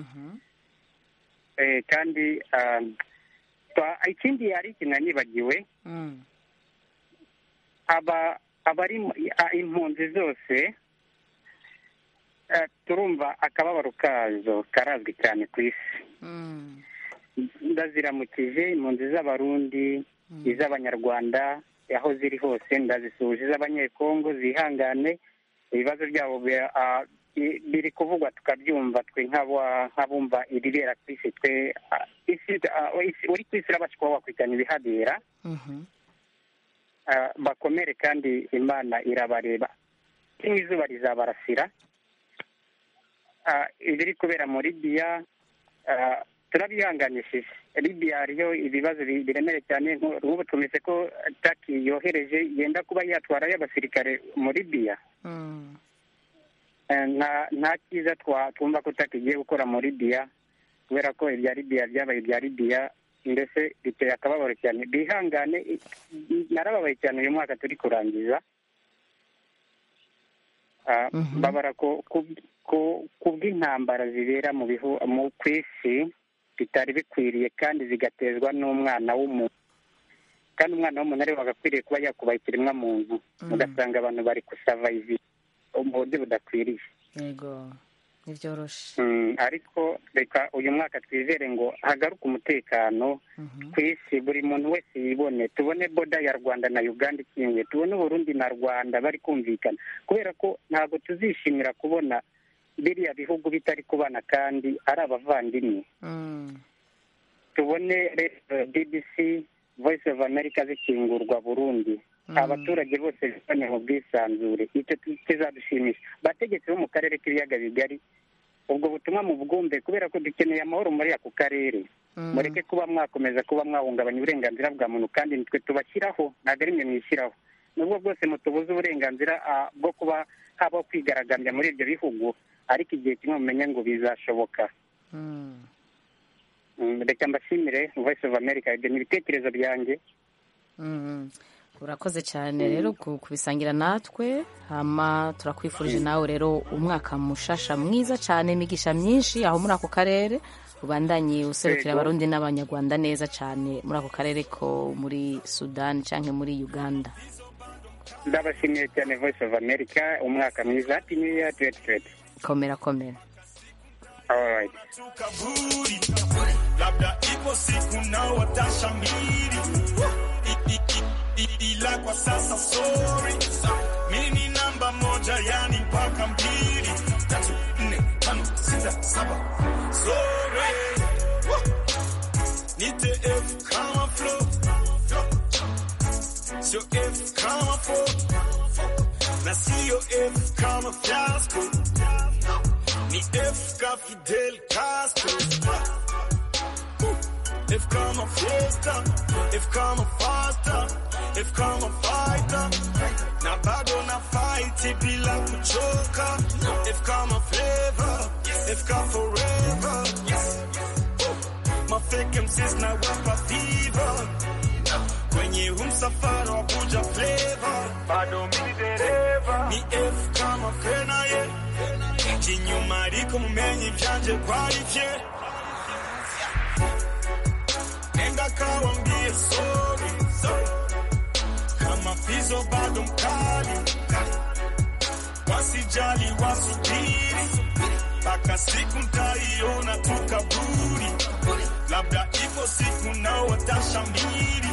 Kandi ikindi hari ikintu nibagiwe abari impunzi zose turumva akababaro kazo karazwi cyane ku isi. Ndaziramukije impunzi z'abarundi iz'abanyarwanda aho ziri hose, ndazisuhuje iz'abanyekongo zihangane ibibazo byabo biri kuvugwa tukabyumva twe nk'abumva ibibera ku isi twe uri ku isi urabasha kuba wakwitana ibihabera. Bakomere kandi Imana irabareba kimwe izuba rizabarasira. Ibiri kubera muri Libya turabihanganishije. Libya hariyo ibibazo biremereye cyane nk'ubu twumvise ko Turkey yohereje yenda kuba yatwarayo abasirikare muri Libya. Nta cyiza twumva ko Turkey igiye gukora muri Libya kubera ko ibya Libya byabaye ibya Libya mbese biteye akababaro cyane. Bihangane narababaye cyane uyu mwaka turi kurangiza. Babara ko kubw'intambara zibera ku isi bitari bikwiriye kandi zigatezwa n'umwana w'umuntu, kandi umwana w'umuntu ariwe wagakwiriye kuba yakubaha ikiremwa muntu. Ugasanga abantu bari gusavayiva mu buryo budakwiriye. Yego ntibyoroshe. Ariko reka uyu mwaka twizere ngo hagaruke umutekano ku isi, buri muntu wese yibone, tubone boda ya Rwanda na Uganda ikingiye, tubone Burundi na Rwanda bari kumvikana, kubera ko ntabwo tuzishimira kubona biriya bihugu bitari kubana kandi ari abavandimwe. Tubone BBC Voice of America zikingurwa Burundi, abaturage bose bibone mu bwisanzure, icyo kizadushimisha. Bategetsi bo mu karere k'ibiyaga bigari ubwo butumwa mu bwumve, kubera ko dukeneye amahoro muri ako karere. Mureke kuba mwakomeza kuba mwahungabanya uburenganzira bwa muntu kandi nitwe tubashyiraho, ntabwo ari mwe mwishyiraho. Nubwo bwose mutubuze uburenganzira bwo kuba habaho kwigaragambya muri ibyo bihugu, ariko igihe kimwe mumenye ngo bizashoboka. Reka mbashimire Voice of America, ibyo ni ibitekerezo byanjye. Urakoze cyane rero kubisangira natwe. Hama turakwifurije nawe rero umwaka mushasha mwiza cyane, imigisha myinshi aho muri ako karere, ubandanye userukira abarundi n'abanyarwanda neza cyane muri ako karere ko muri Sudan cyangwa muri Uganda. Ndabashimiye cyane Voice of America, umwaka mwiza, happy new year 2020. Komera komera. All right. Labda ipo siku nao watashamiri, ila kwa sasa sorry. Mimi ni namba moja, yani mpaka 2, 3, 4, 5, 6, 7. Sorry. Nite F kama flow, sio F kama flow, na sio F kama fiasco. Ni F ka Fidel Castro. F kama fiesta, F kama faster, F kama fighter. Na bado na fight bila kuchoka. F kama flavor, F kama forever. Mafake MCs na wapa fever. Kwenye msafara wa kuja flavor, bado mimi dereva. Ni F kama fena ye, kinyuma ariko mumenye byanje kwalifye. Nenda kawambie sorry, kama fizo bado mkali. Wasijali wasubiri, mpaka siku ntaiona tu kaburi. Labda ipo siku nao watashamiri,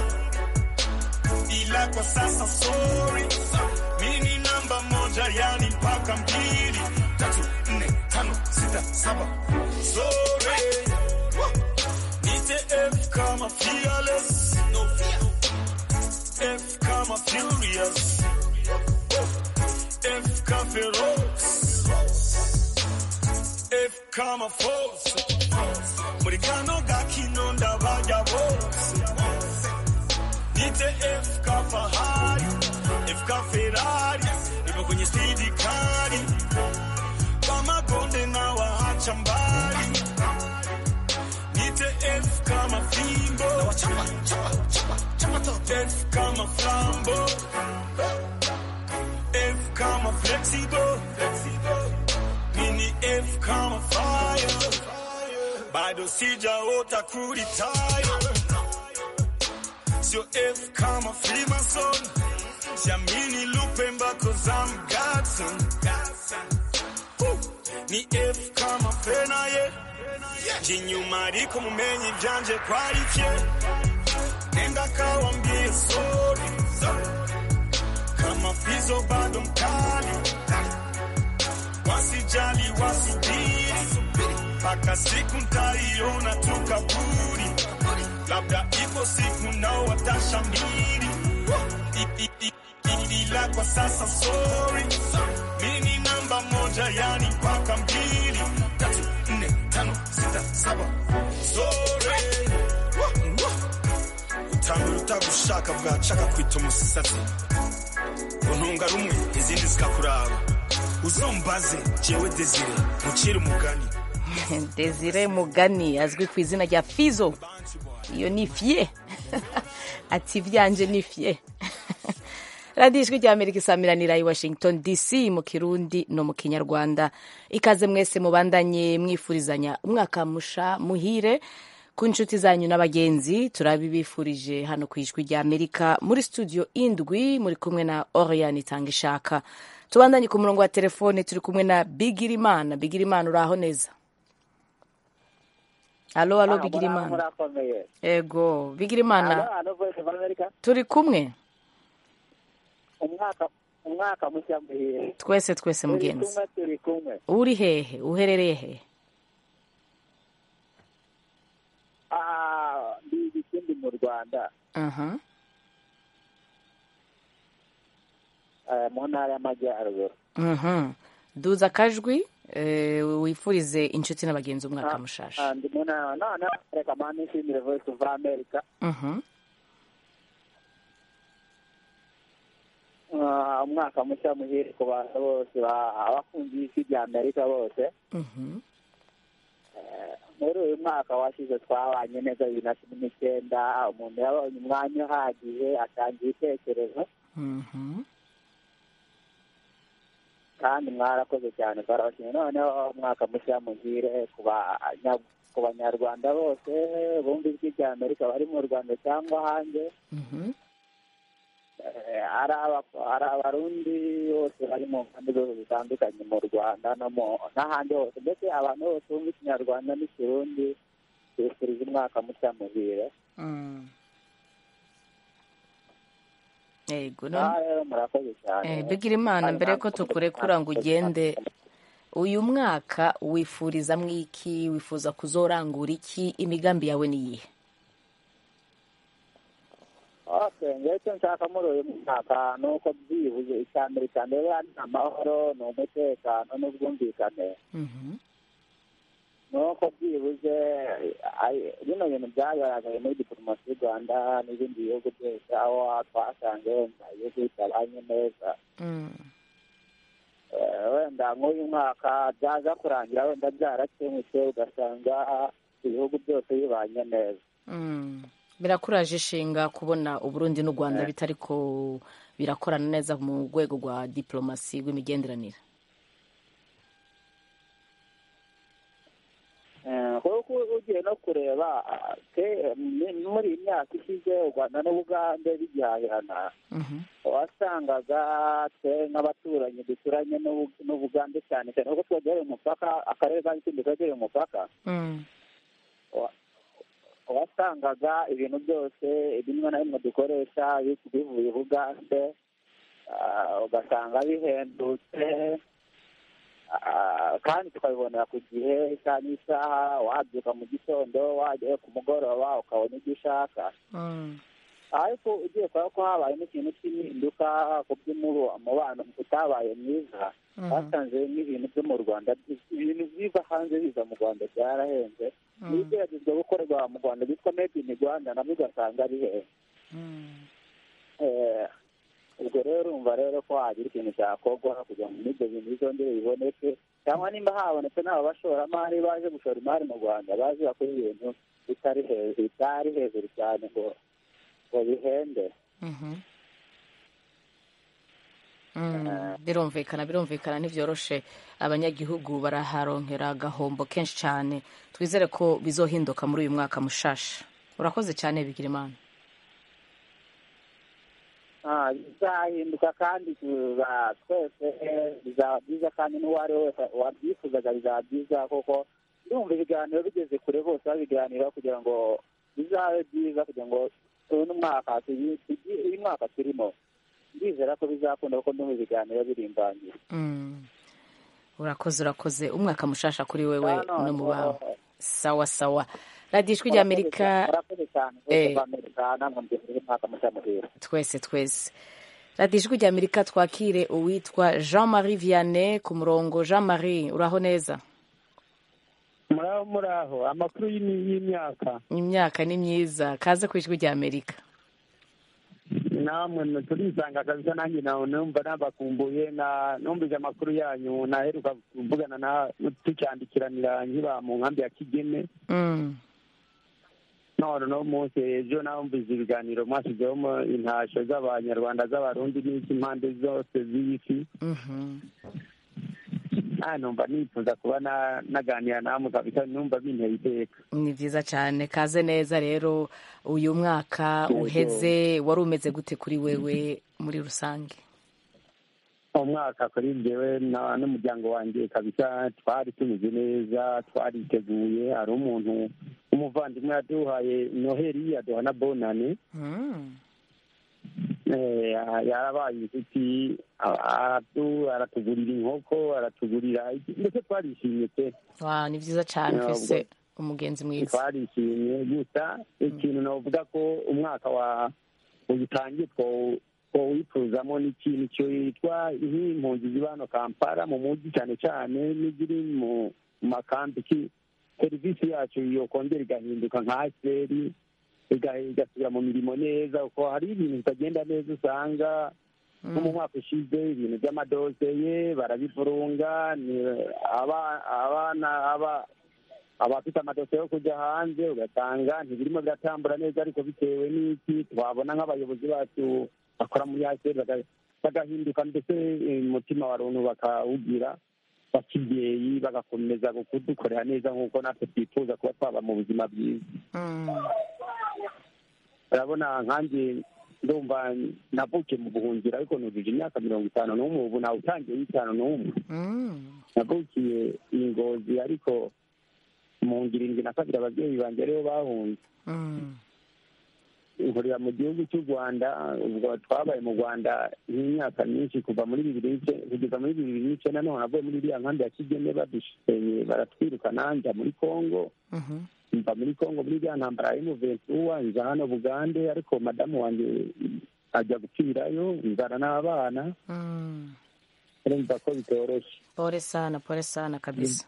ila kwa sasa sorry, mimi namba moja yani mpaka 2, 3, 4, 5, 6, 7. Sorry, nite F kama fearless, no fear. F kama furious, F kama ferox, F kama force. Muri kano gakino ndabaja bose. Nite F ka Ferrari, F ka Ferrari, ipo kwenye speed kari. Kama konde na waacha mbali. Nite F kama fimbo, na wachapa, chapa top. F kama flambo, F kama flexible, mini F kama fire. Bado sijaota kuretire, sio F kama Freemason, siamini Lupemba 'cause I'm Godson. Ni F kama Fenaye, jinyuma ariko mumenye ivyanje kwarivye, nenda kawambie sorry, kama Fizo bado mkali, wasijali wasubiri, paka siku ntaiona tukaburi, labda ipo siku nao watashamiri, ila kwa sasa sorry, mimi namba moja yani mpaka 2, 3, 4, 5, 6, 7. Sorry, utambura utagushaka bwacaka kwita umusazi, untunga rumwe izindi zikakuraba, uzombaze jewe Desire mucira umugani. Desire Mugani azwi ku izina rya Fizo, iyo ni fye ati vyanje ni fye. Radio Ijwi rya Amerika isamiranira i Washington DC mu Kirundi no mu Kinyarwanda. Ikaze mwese mubandanye mwifurizanya umwaka musha muhire ku nshuti zanyu n'abagenzi. Turabibifurije hano ku Ijwi rya Amerika muri studio indwi, muri kumwe na Oriane Itangishaka. Tubandanye ku murongo wa telefone, turi kumwe na Bigirimana. Bigirimana, uraho neza? Alo Bigirimana. Ego Bigirimana, turi kumwe. Umwaka mushya muhire. Twese mugenzi. Uri hehe? Uherereye he? Ndi mu Rwanda. Mu ntara y'Amajyaruguru. Duza akajwi wifurize inshuti n'abagenzi umwaka mushasha. Ndi mu ntara reka mani nshimire Voice of America. Umwaka mushya muhire ku bantu bose abakunzi b'Ijwi rya Amerika bose. Muri uyu mwaka washize twabanye neza 2019, umuntu yabonye umwanya uhagije atanga ibitekerezo, kandi mwarakoze cyane, barabashimye. Noneho umwaka mushya muhire ku banyarwanda bose bumva Ijwi rya Amerika bari mu Rwanda cyangwa hanze, ari abarundi bose bari mu mpande zose zitandukanye mu Rwanda n'ahandi hose, ndetse abantu bose bumva Ikinyarwanda n'Ikirundi bifurije umwaka mushya muhire. Yego, murakoze cyane. Bigirimana, mbere ko tukurekura ngo ugende, uyu mwaka wifurizamwo iki? Wifuza kuzorangura iki? Imigambi yawe ni iyihe? Ngetse nshaka muri uyu mwaka nuko byibuze icyambere cyane ari amahoro n'umutekano n'ubwumvikane. Nuko byibuze bino bintu byagaragaye muri diplomasi y'u Rwanda n'ibindi bihugu byose, aho twasanze wenda ibihugu bitabanye neza. Wenda nk'uyu mwaka byaza kurangira wenda byarakemutse, ugasanga ibihugu byose bibanye neza. Birakuraje ishinga kubona Uburundi n'u Rwanda bitariko birakorana neza mu rwego rwa diplomasi rw'imigenderanire. Kuko ugiye no kureba muri iyi myaka ishize u Rwanda n'Ubugande bijyahirana, wasangaga twe nk'abaturanyi duturanye n'Ubugande cyane cyane kuko twegereye umupaka, akarere ka Kicukiro kegereye umupaka, wasangaga ibintu byose bimwe na bimwe dukoresha bivuye Bugande, ugasanga bihendutse kandi tukabibonera ku gihe isaha n'isaha, wabyuka mu gitondo wajya ku mugoroba ukabona ibyo ushaka. ariko ugiye kubera ko habayemo ikintu cy'impinduka ku by'umubano utabaye mwiza, basanze n'ibintu byo mu Rwanda, ibintu biva hanze biza mu Rwanda byarahenze, n'igeragezwa gukorerwa mu Rwanda byitwa made in Rwanda nabyo ugasanga ari henze. Ubwo rero urumva rero ko hagira ikintu cyakorwa kugira ngo n'ibyo bintu bizongere biboneke, cyangwa nimba habonetse n'aba bashoramari baje gushora imari mu Rwanda baje bakora ibintu bitari hejuru cyane ngo bihende. birumvikana ntibyoroshe, abanyagihugu baraharonkera agahombo kenshi cyane. Twizere ko bizohinduka muri uyu mwaka mushasha. Urakoze cyane Bigirimana. Bizahinduka kandi twese bizaba byiza, kandi n'uwo ari we wese wabyifuzaga bizaba byiza, kuko ndumva ibiganiro bigeze kure bose babiganiraho kugira ngo bizabe byiza, kugira ngo tubone umwaka uyu mwaka turimo, ndizera ko bizakunda kuko ndumva ibiganiro birimbangira. Urakoze. Umwaka mushasha kuri wewe no mu bawe. Sawa. Radio Ijwi ry'Amerika. Twese. Radio Ijwi ry'Amerika twakire uwitwa Jean-Marie Vianney ku murongo. Jean-Marie, uraho neza? Muraho. Amakuru y'imyaka. Imyaka ni myiza. Kaze ku Ijwi ry'Amerika. Namwe turisanga kabisa, nanjye numva nabakumbuye, numvise amakuru yanyu, naheruka kuvugana tucyandikiranira nkiba mu nkambi ya Kigeme. none no munsi ejo namvise ibiganiro mwashyizeho intasho z'abanyarwanda z'abarundi n'impande zose z'isi. Numva nifuza kuba naganira namwe kabisa, numva binteye iteka. Ni byiza cyane, kaze neza rero. Uyu mwaka uheze wari umeze gute kuri wewe muri rusange? Umwaka kuri njyewe n'umuryango wanjye kabisa twari tumeze neza, twariteguye. Hari umuvandimwe yaduhaye noheli, yaduha na bonane. Yarabaye inshuti, aratugurira inkoko, aratugurira, ndetse twarishimye pe. Ni byiza cyane, twese umugenzi mwiza. Twarishimye gusa ikintu navuga ko umwaka wa ugitangiye wifuzamo n'ikintu cyitwa nk'impunzi ziba hano Kampala mu mujyi cyane cyane n'iziri mu makambi, serivisi yacu yokongera igahinduka nka aseri, igasubira mu mirimo neza, kuko hari ibintu bitagenda neza. Usanga nko mu mwaka ushize ibintu by'amadoseye barabivurunga, abafite amadosiye yo kujya hanze ugasanga ntibirimo biratambura neza, ariko bitewe n'iki twabona nk'abayobozi bacu bakora muri aseri bagahinduka, ndetse umutima wa runtu bakawugira bakibyeyi, bagakomeza kudukorera neza nk'uko natwe twifuza kuba twaba mu buzima bwiza. Urabona nkanjye ndumva navukiye mu buhungiro, ariko nujuje imyaka 51, ubu nawe utangiye 51. Navukiye i Ngozi, ariko mu 72 ababyeyi banjye aribo bahunze. Nkorera mu gihugu cy'u Rwanda, ubwo twabaye mu Rwanda nk'imyaka myinshi, kuva muri 2000 kugeza muri 2009. Nanone navuye muri iriya nkambi ya Kigeme, badushenye baratwirukana, njya muri Kongo. Mva muri Kongo muri iriya ntambara ya M23, nza hano Bugande, ariko madamu wanjye ajya gupfirayo, nzara n'abana. Urumva ko bitoroshye. Pole sana kabisa.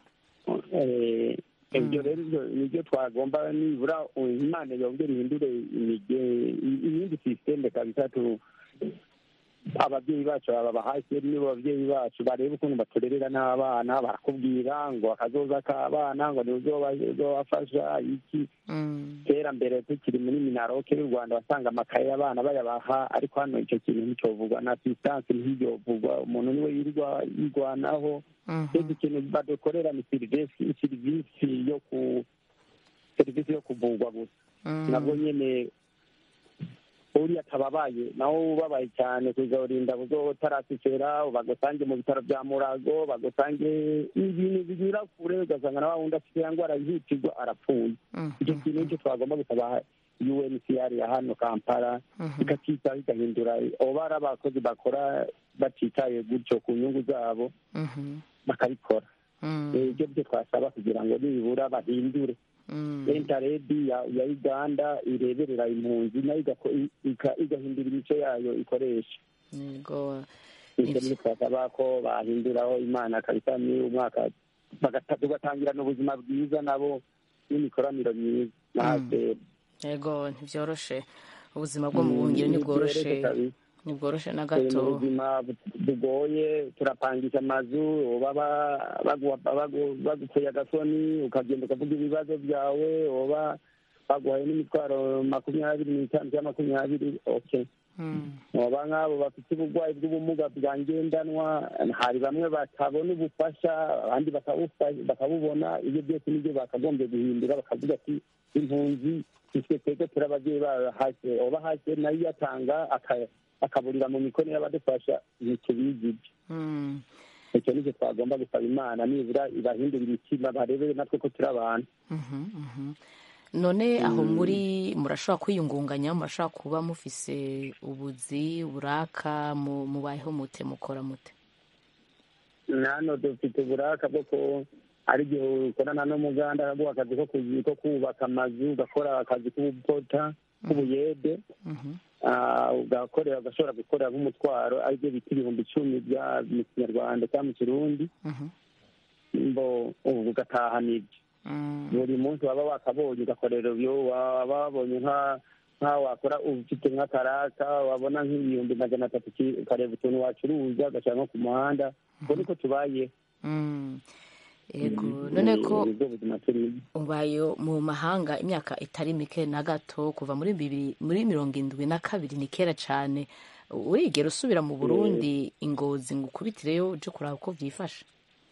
Ibyo rero nibyo twagomba, nibura Imana yongera ihindure iyindi sisiteme kabisa. Ababyeyi bacu baba hasi, nibo ababyeyi bacu bareba ukuntu baturerera n'abana, barakubwira ngo akazoza k'abana ngo ntibazobafasha iki. Kera mbere tukiri muri Minaroke y'u Rwanda wasanga amakaye y'abana bayabaha, ariko hano icyo kintu nticyovugwa, na asistanse ntiyovugwa, umuntu niwe yirirwa yirwanaho. Ikindi kintu badukorera ni serivisi yo kuvugwa gusa. Nabwo nyine uriya atababaye nawe ubabaye cyane kuzorinda utarasifera bagusange mu bitaro bya Murago bagusange ibintu binyura kure ugasanga na wa wundi afite ya ndwara yihutirwa arapfuye. Icyo kintu nicyo twagomba gusaba UNHCR ya hano Kampala ikakitaho igahindura oba ari abakozi bakora batitaye gutyo ku nyungu zabo bakabikora. Ibyo byo twasaba kugira ngo nibura bahindure Entaredi ya Uganda ireberera impunzi nayo igahindura imico yayo ikoresha. Ibyo twasaba ko bahinduraho Imana kabisa ni umwaka tugatangirana ubuzima bwiza nabo n'imikoraniro myiza n'ahasera. Yego ntibyoroshe ubuzima bwo mu buhungiro ntibworoshe na gato. Ubuzima bugoye turapangisha amazu bagukuye agasoni ukagenda ukavuga ibibazo byawe oba baguhaye n'imitwaro 25 cyangwa 20 okay. Oba nk'abo bafite uburwayi bw'ubumuga bwangendanwa hari bamwe batabona ubufasha abandi bakabubona. Ibyo byose nibyo bakagombye guhindura bakavuga ati impunzi twebwe turababyeyi bahashye oba hashye nayo yatanga akaburira mu mikono y'abadufasha ntitubigije. Icyo nicyo twagomba gusaba Imana nibura ibahindura imitima barebe natwe ko turi abantu. None aho murashobora kwiyungunganya murashobora kuba mufise ubuzi buraka mubayeho mute mukora mute? Nano dufite uburaka bwo ari igihe ukorana n'umuganda araguha akazi ko kubaka amazu ugakora akazi k'ubupota k'ubuyede ugashobora gukorera nk'umutwaro aribyo bita 10,000 bya mu Kinyarwanda cyangwa mu Kirundi ubu ugataha n'ibyo buri munsi waba wakabonye ugakorera ibyo waba wabonye nka wakora ufite nk'akaraka wabona nk'ibihumbi 300 ukareba utuntu wacuruza ugashyira nko ku muhanda ubwo niko tubaye. Yego none ko ubaye mu mahanga imyaka itari mike na gato kuva muri 72 ni kera cyane urigera usubira mu Burundi Ingozi ngo ukubitireyo uje kuraba uko byifashe?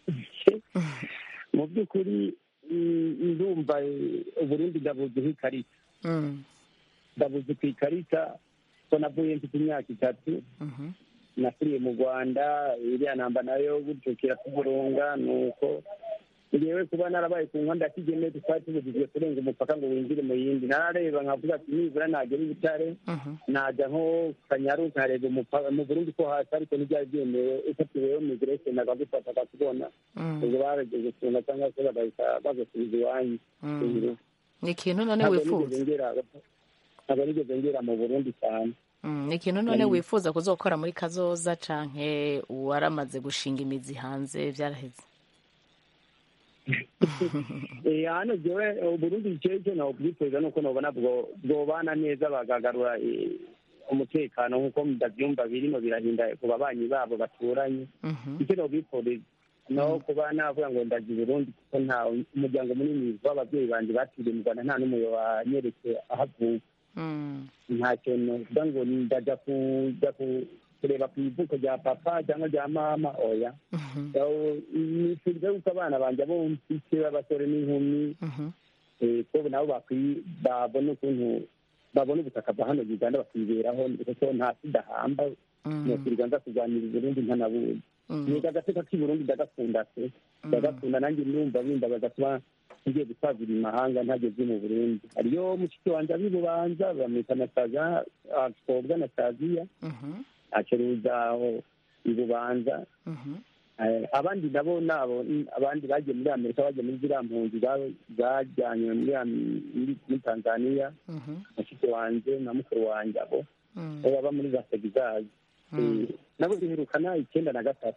Mu by'ukuri ndumva Uburundi ndabuze nk'ikarita ndabuze ku ikarita ko navuye mfite imyaka 3 nasuriye mu Rwanda iriya namba nayo gutyo kiratuburunga nuko ngewe kuba narabaye ku nkonda kigeme twari tubujije kurenga umupaka ngo winjire mu yindi narareba nkavuga ati nibura nagera ibitare najya nko Kanyaru nkareba umupaka mu Burundi ko hasi ariko ntibyari byemewe ufatiweho migration nagufata akakubona ubwo barageze kunga cyangwa se bagahita bagasubiza iwanyu. Ni ikintu none wifuza ntabwo nigeze ngera mu Burundi cyane. Ni ikintu none wifuza kuzokora muri kazoza canke waramaze gushinga imizi hanze byaraheze? Hano jewe Burundi icyo nabwifuza nuko nobona bwobana neza bagagarura umutekano nk'uko ndabyumva birimo birahinda ku babanyi babo baturanye. Icyo nobwifuza no kuba navuga ngo ndaje Burundi kuko nta umuryango munini w'ababyeyi bandi batiriye mu Rwanda nta n'umuyo wanyeretse ahavuka. Nta kintu ngo ndajya kureba ku ivuko rya papa cyangwa rya mama oya. Nifuriza yuko abana banjye abo mfite b'abasore n'inkumi ko nabo babona ukuntu babona ubutaka bwa hano Uganda bakiberaho kuko nta sidahamba nokuriga nza kurwanira Burundi ntanabuzi. Niga agateka k'i Burundi ndagakunda nanjye ndumva bimbabaza kuba ngiye gusazira imahanga ntageze mu Burundi. Hariyo mushiki wanjye abi Bubanza bamwita Nasaza akobwa Nasaziya acuruza i Bubanza. Abandi nabo abandi bagiye muri Amerika bagiye muri ziriya mpunzi zajyanywe muri Tanzania mushiki wanjye na mukuru wanjye abo baba muri za Texas nabo biherukana 1993.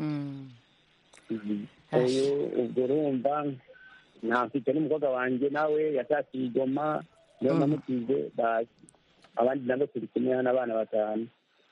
Ubwo urumva ntafite n'umukobwa wanjye nawe yatashye Igoma niyo namutize abandi nabo turi kumwe n'abana 5.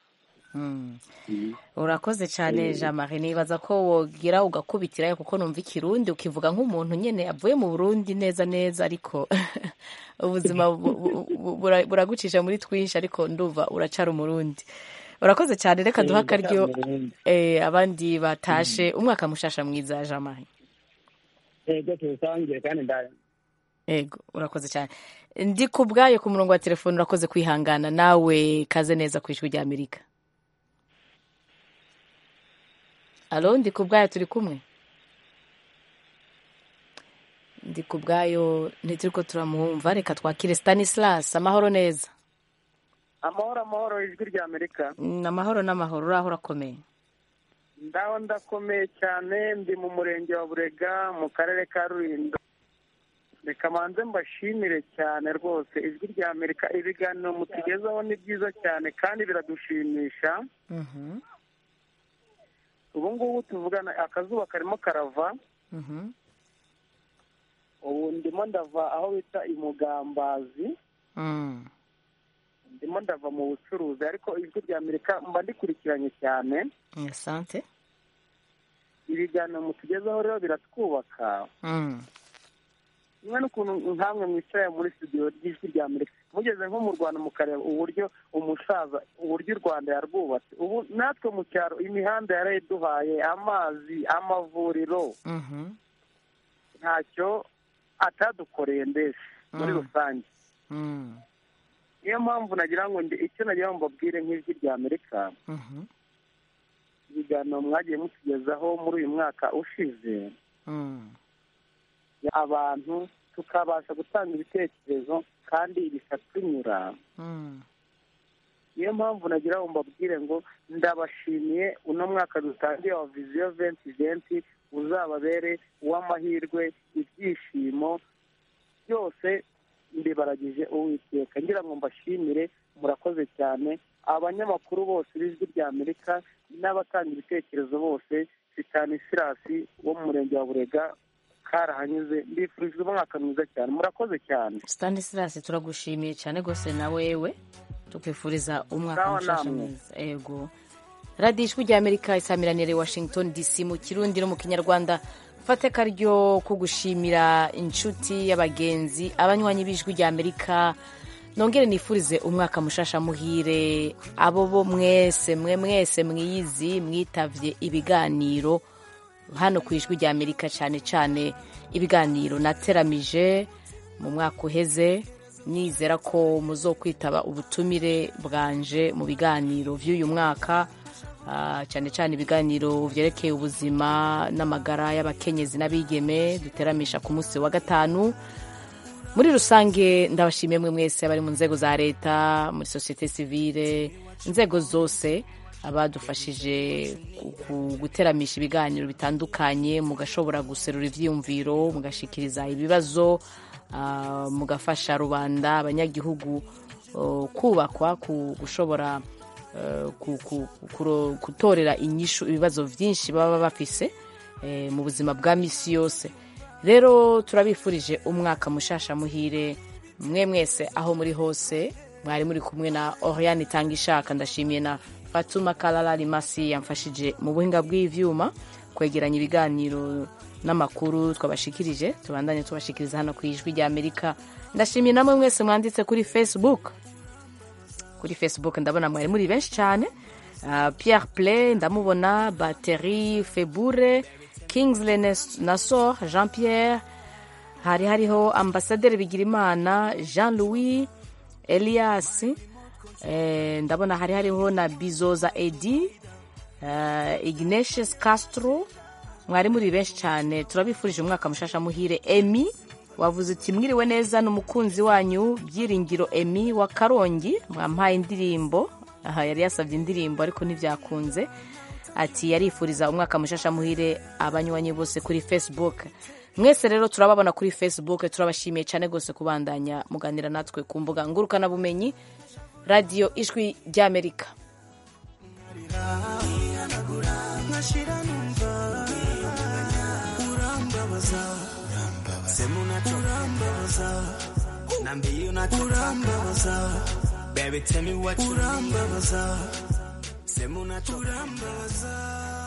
Urakoze cyane Jean Marie, nibaza ko wogira ugakubitirayo kuko numva ikirundi ukivuga nk'umuntu nyene avuye mu Burundi neza ariko ubuzima buragucisha muri twinshi ariko nduva uracara umurundi. Urakoze cyane, reka duha akaryo abandi batashe umwaka mushasha mwiza Jean Marie. Ego tusangiye kandi Ego, urakoze cyane. Ndi ku bwayo ku murongo wa telefone, urakoze kwihangana. Nawe kaze neza ku ijwi rya Amerika. Alo, ndi ku bwayo, turi kumwe? Ndi ku bwayo ntituriko turamuhumva. Reka twakire Stanislas. Amahoro neza. Amahoro ijwi rya Amerika. Amahoro n'amahoro, uraho urakomeye? Ndaho ndakomeye cyane, ndi mu murenge wa Burega mu karere ka Rulindo. Reka manze mbashimire cyane rwose ijwi rya Amerika, ibiganiro mutugezaho ni byiza cyane kandi biradushimisha. Ubu ngubu tuvugana akazuba karimo karava. Ubu ndimo ndava aho bita Imugambazi. Ndimo ndava mu bucuruzi, ariko ijwi rya Amerika mba ndikurikiranye cyane. Asante. Ibiganiro mutugezaho rero biratwubaka. Kimwe n'ukuntu nkamwe mwicaye muri studio ry'ijwi rya Amerika, mugeze nko mu Rwanda mukareba uburyo uburyo u Rwanda yarwubatse. Ubu natwe mu cyaro imihanda yarayiduhaye, amazi, amavuriro, ntacyo atadukoreye mbese muri rusange. Niyo mpamvu nagira ngo icyo nagira ngo mbabwire nk'ijwi rya Amerika, ibiganiro mwagiye mutugezaho muri uyu mwaka ushize, abantu tukabasha gutanga ibitekerezo kandi bikatunyura. Niyo mpamvu nagira ngo mbabwire ngo ndabashimiye, uno mwaka dutangiye wa Vision 2020 uzababere uw'amahirwe, ibyishimo byose mbibaragije Uwiteka. Ngira ngo mbashimire, murakoze cyane. Abanyamakuru bose b'ijwi rya Amerika n'abatanga ibitekerezo bose, Stanislas wo mu murenge wa Burega karahanyuze, mbifurije umwaka mwiza cyane. Murakoze cyane Stanislas, turagushimiye cyane gose na wewe, tukwifuriza umwaka mushasha mwiza. Ego, Radio Ijwi rya Amerika isamiranire Washington DC mu Kirundi no mu Kinyarwanda. Fate karyo kugushimira inshuti y'abagenzi, abanywanyi b'Ijwi rya Amerika. Nongere nifurize umwaka mushasha muhire abo bo mwese mwiyizi mwitavye ibiganiro hano ku Ijwi rya Amerika, cyane cyane ibiganiro nateramije mu mwaka uheze. Nizera ko muzokwitaba ubutumire bwanje mu biganiro vy'uyu mwaka, cyane cyane ibiganiro vyerekeye ubuzima n'amagara y'abakenyezi n'abigeme duteramisha ku munsi wa gatanu. Muri rusange ndabashimiye mwe mwese abari mu nzego za leta, muri societe civile, inzego zose abadufashije guteramisha ibiganiro bitandukanye, mugashobora guserura ivyiyumviro, mugashikiriza ibibazo, mugafasha rubanda abanyagihugu kubakwa, gushobora gutorera inyishu ibibazo vyinshi baba bafise mu buzima bwa misi yose. Rero turabifurije umwaka mushasha muhire mwe mwese aho muri hose. Mwari muri kumwe na Oriane Itangishaka, ndashimiye na Fatuma Kalala Limasi yamfashije mu buhinga bw'ivyuma kwegeranya ibiganiro n'amakuru twabashikirije. Tubandanye tubashikiriza hano ku Ijwi rya Amerika. Ndashimiye namwe mwese mwanditse kuri Facebook. Kuri Facebook ndabona mwari muri benshi cyane. Pierre Play ndamubona, Batterie Febure, Kingsley Nassor, Jean-Pierre, hariho Ambassadeur Bigirimana, Jean-Louis, Elias, ndabona hariho na Bizoza Edi, Ignatius Castro. Mwari muri benshi cyane, turabifurije umwaka mushasha muhire. Emi wavuze uti mwiriwe neza n'umukunzi wanyu Byiringiro Emi wa Karongi, mwampaye indirimbo. Yari yasavye indirimbo ariko ntivyakunze. Ati yarifuriza umwaka mushasha muhire abanywanyi bose kuri Facebook. Mwese rero turababona kuri Facebook, turabashimiye cyane gose kubandanya muganira natwe ku mbuga ngurukana bumenyi. Radio Ijwi rya Amerika. Baby, tell me what you need. Semuna churambaza.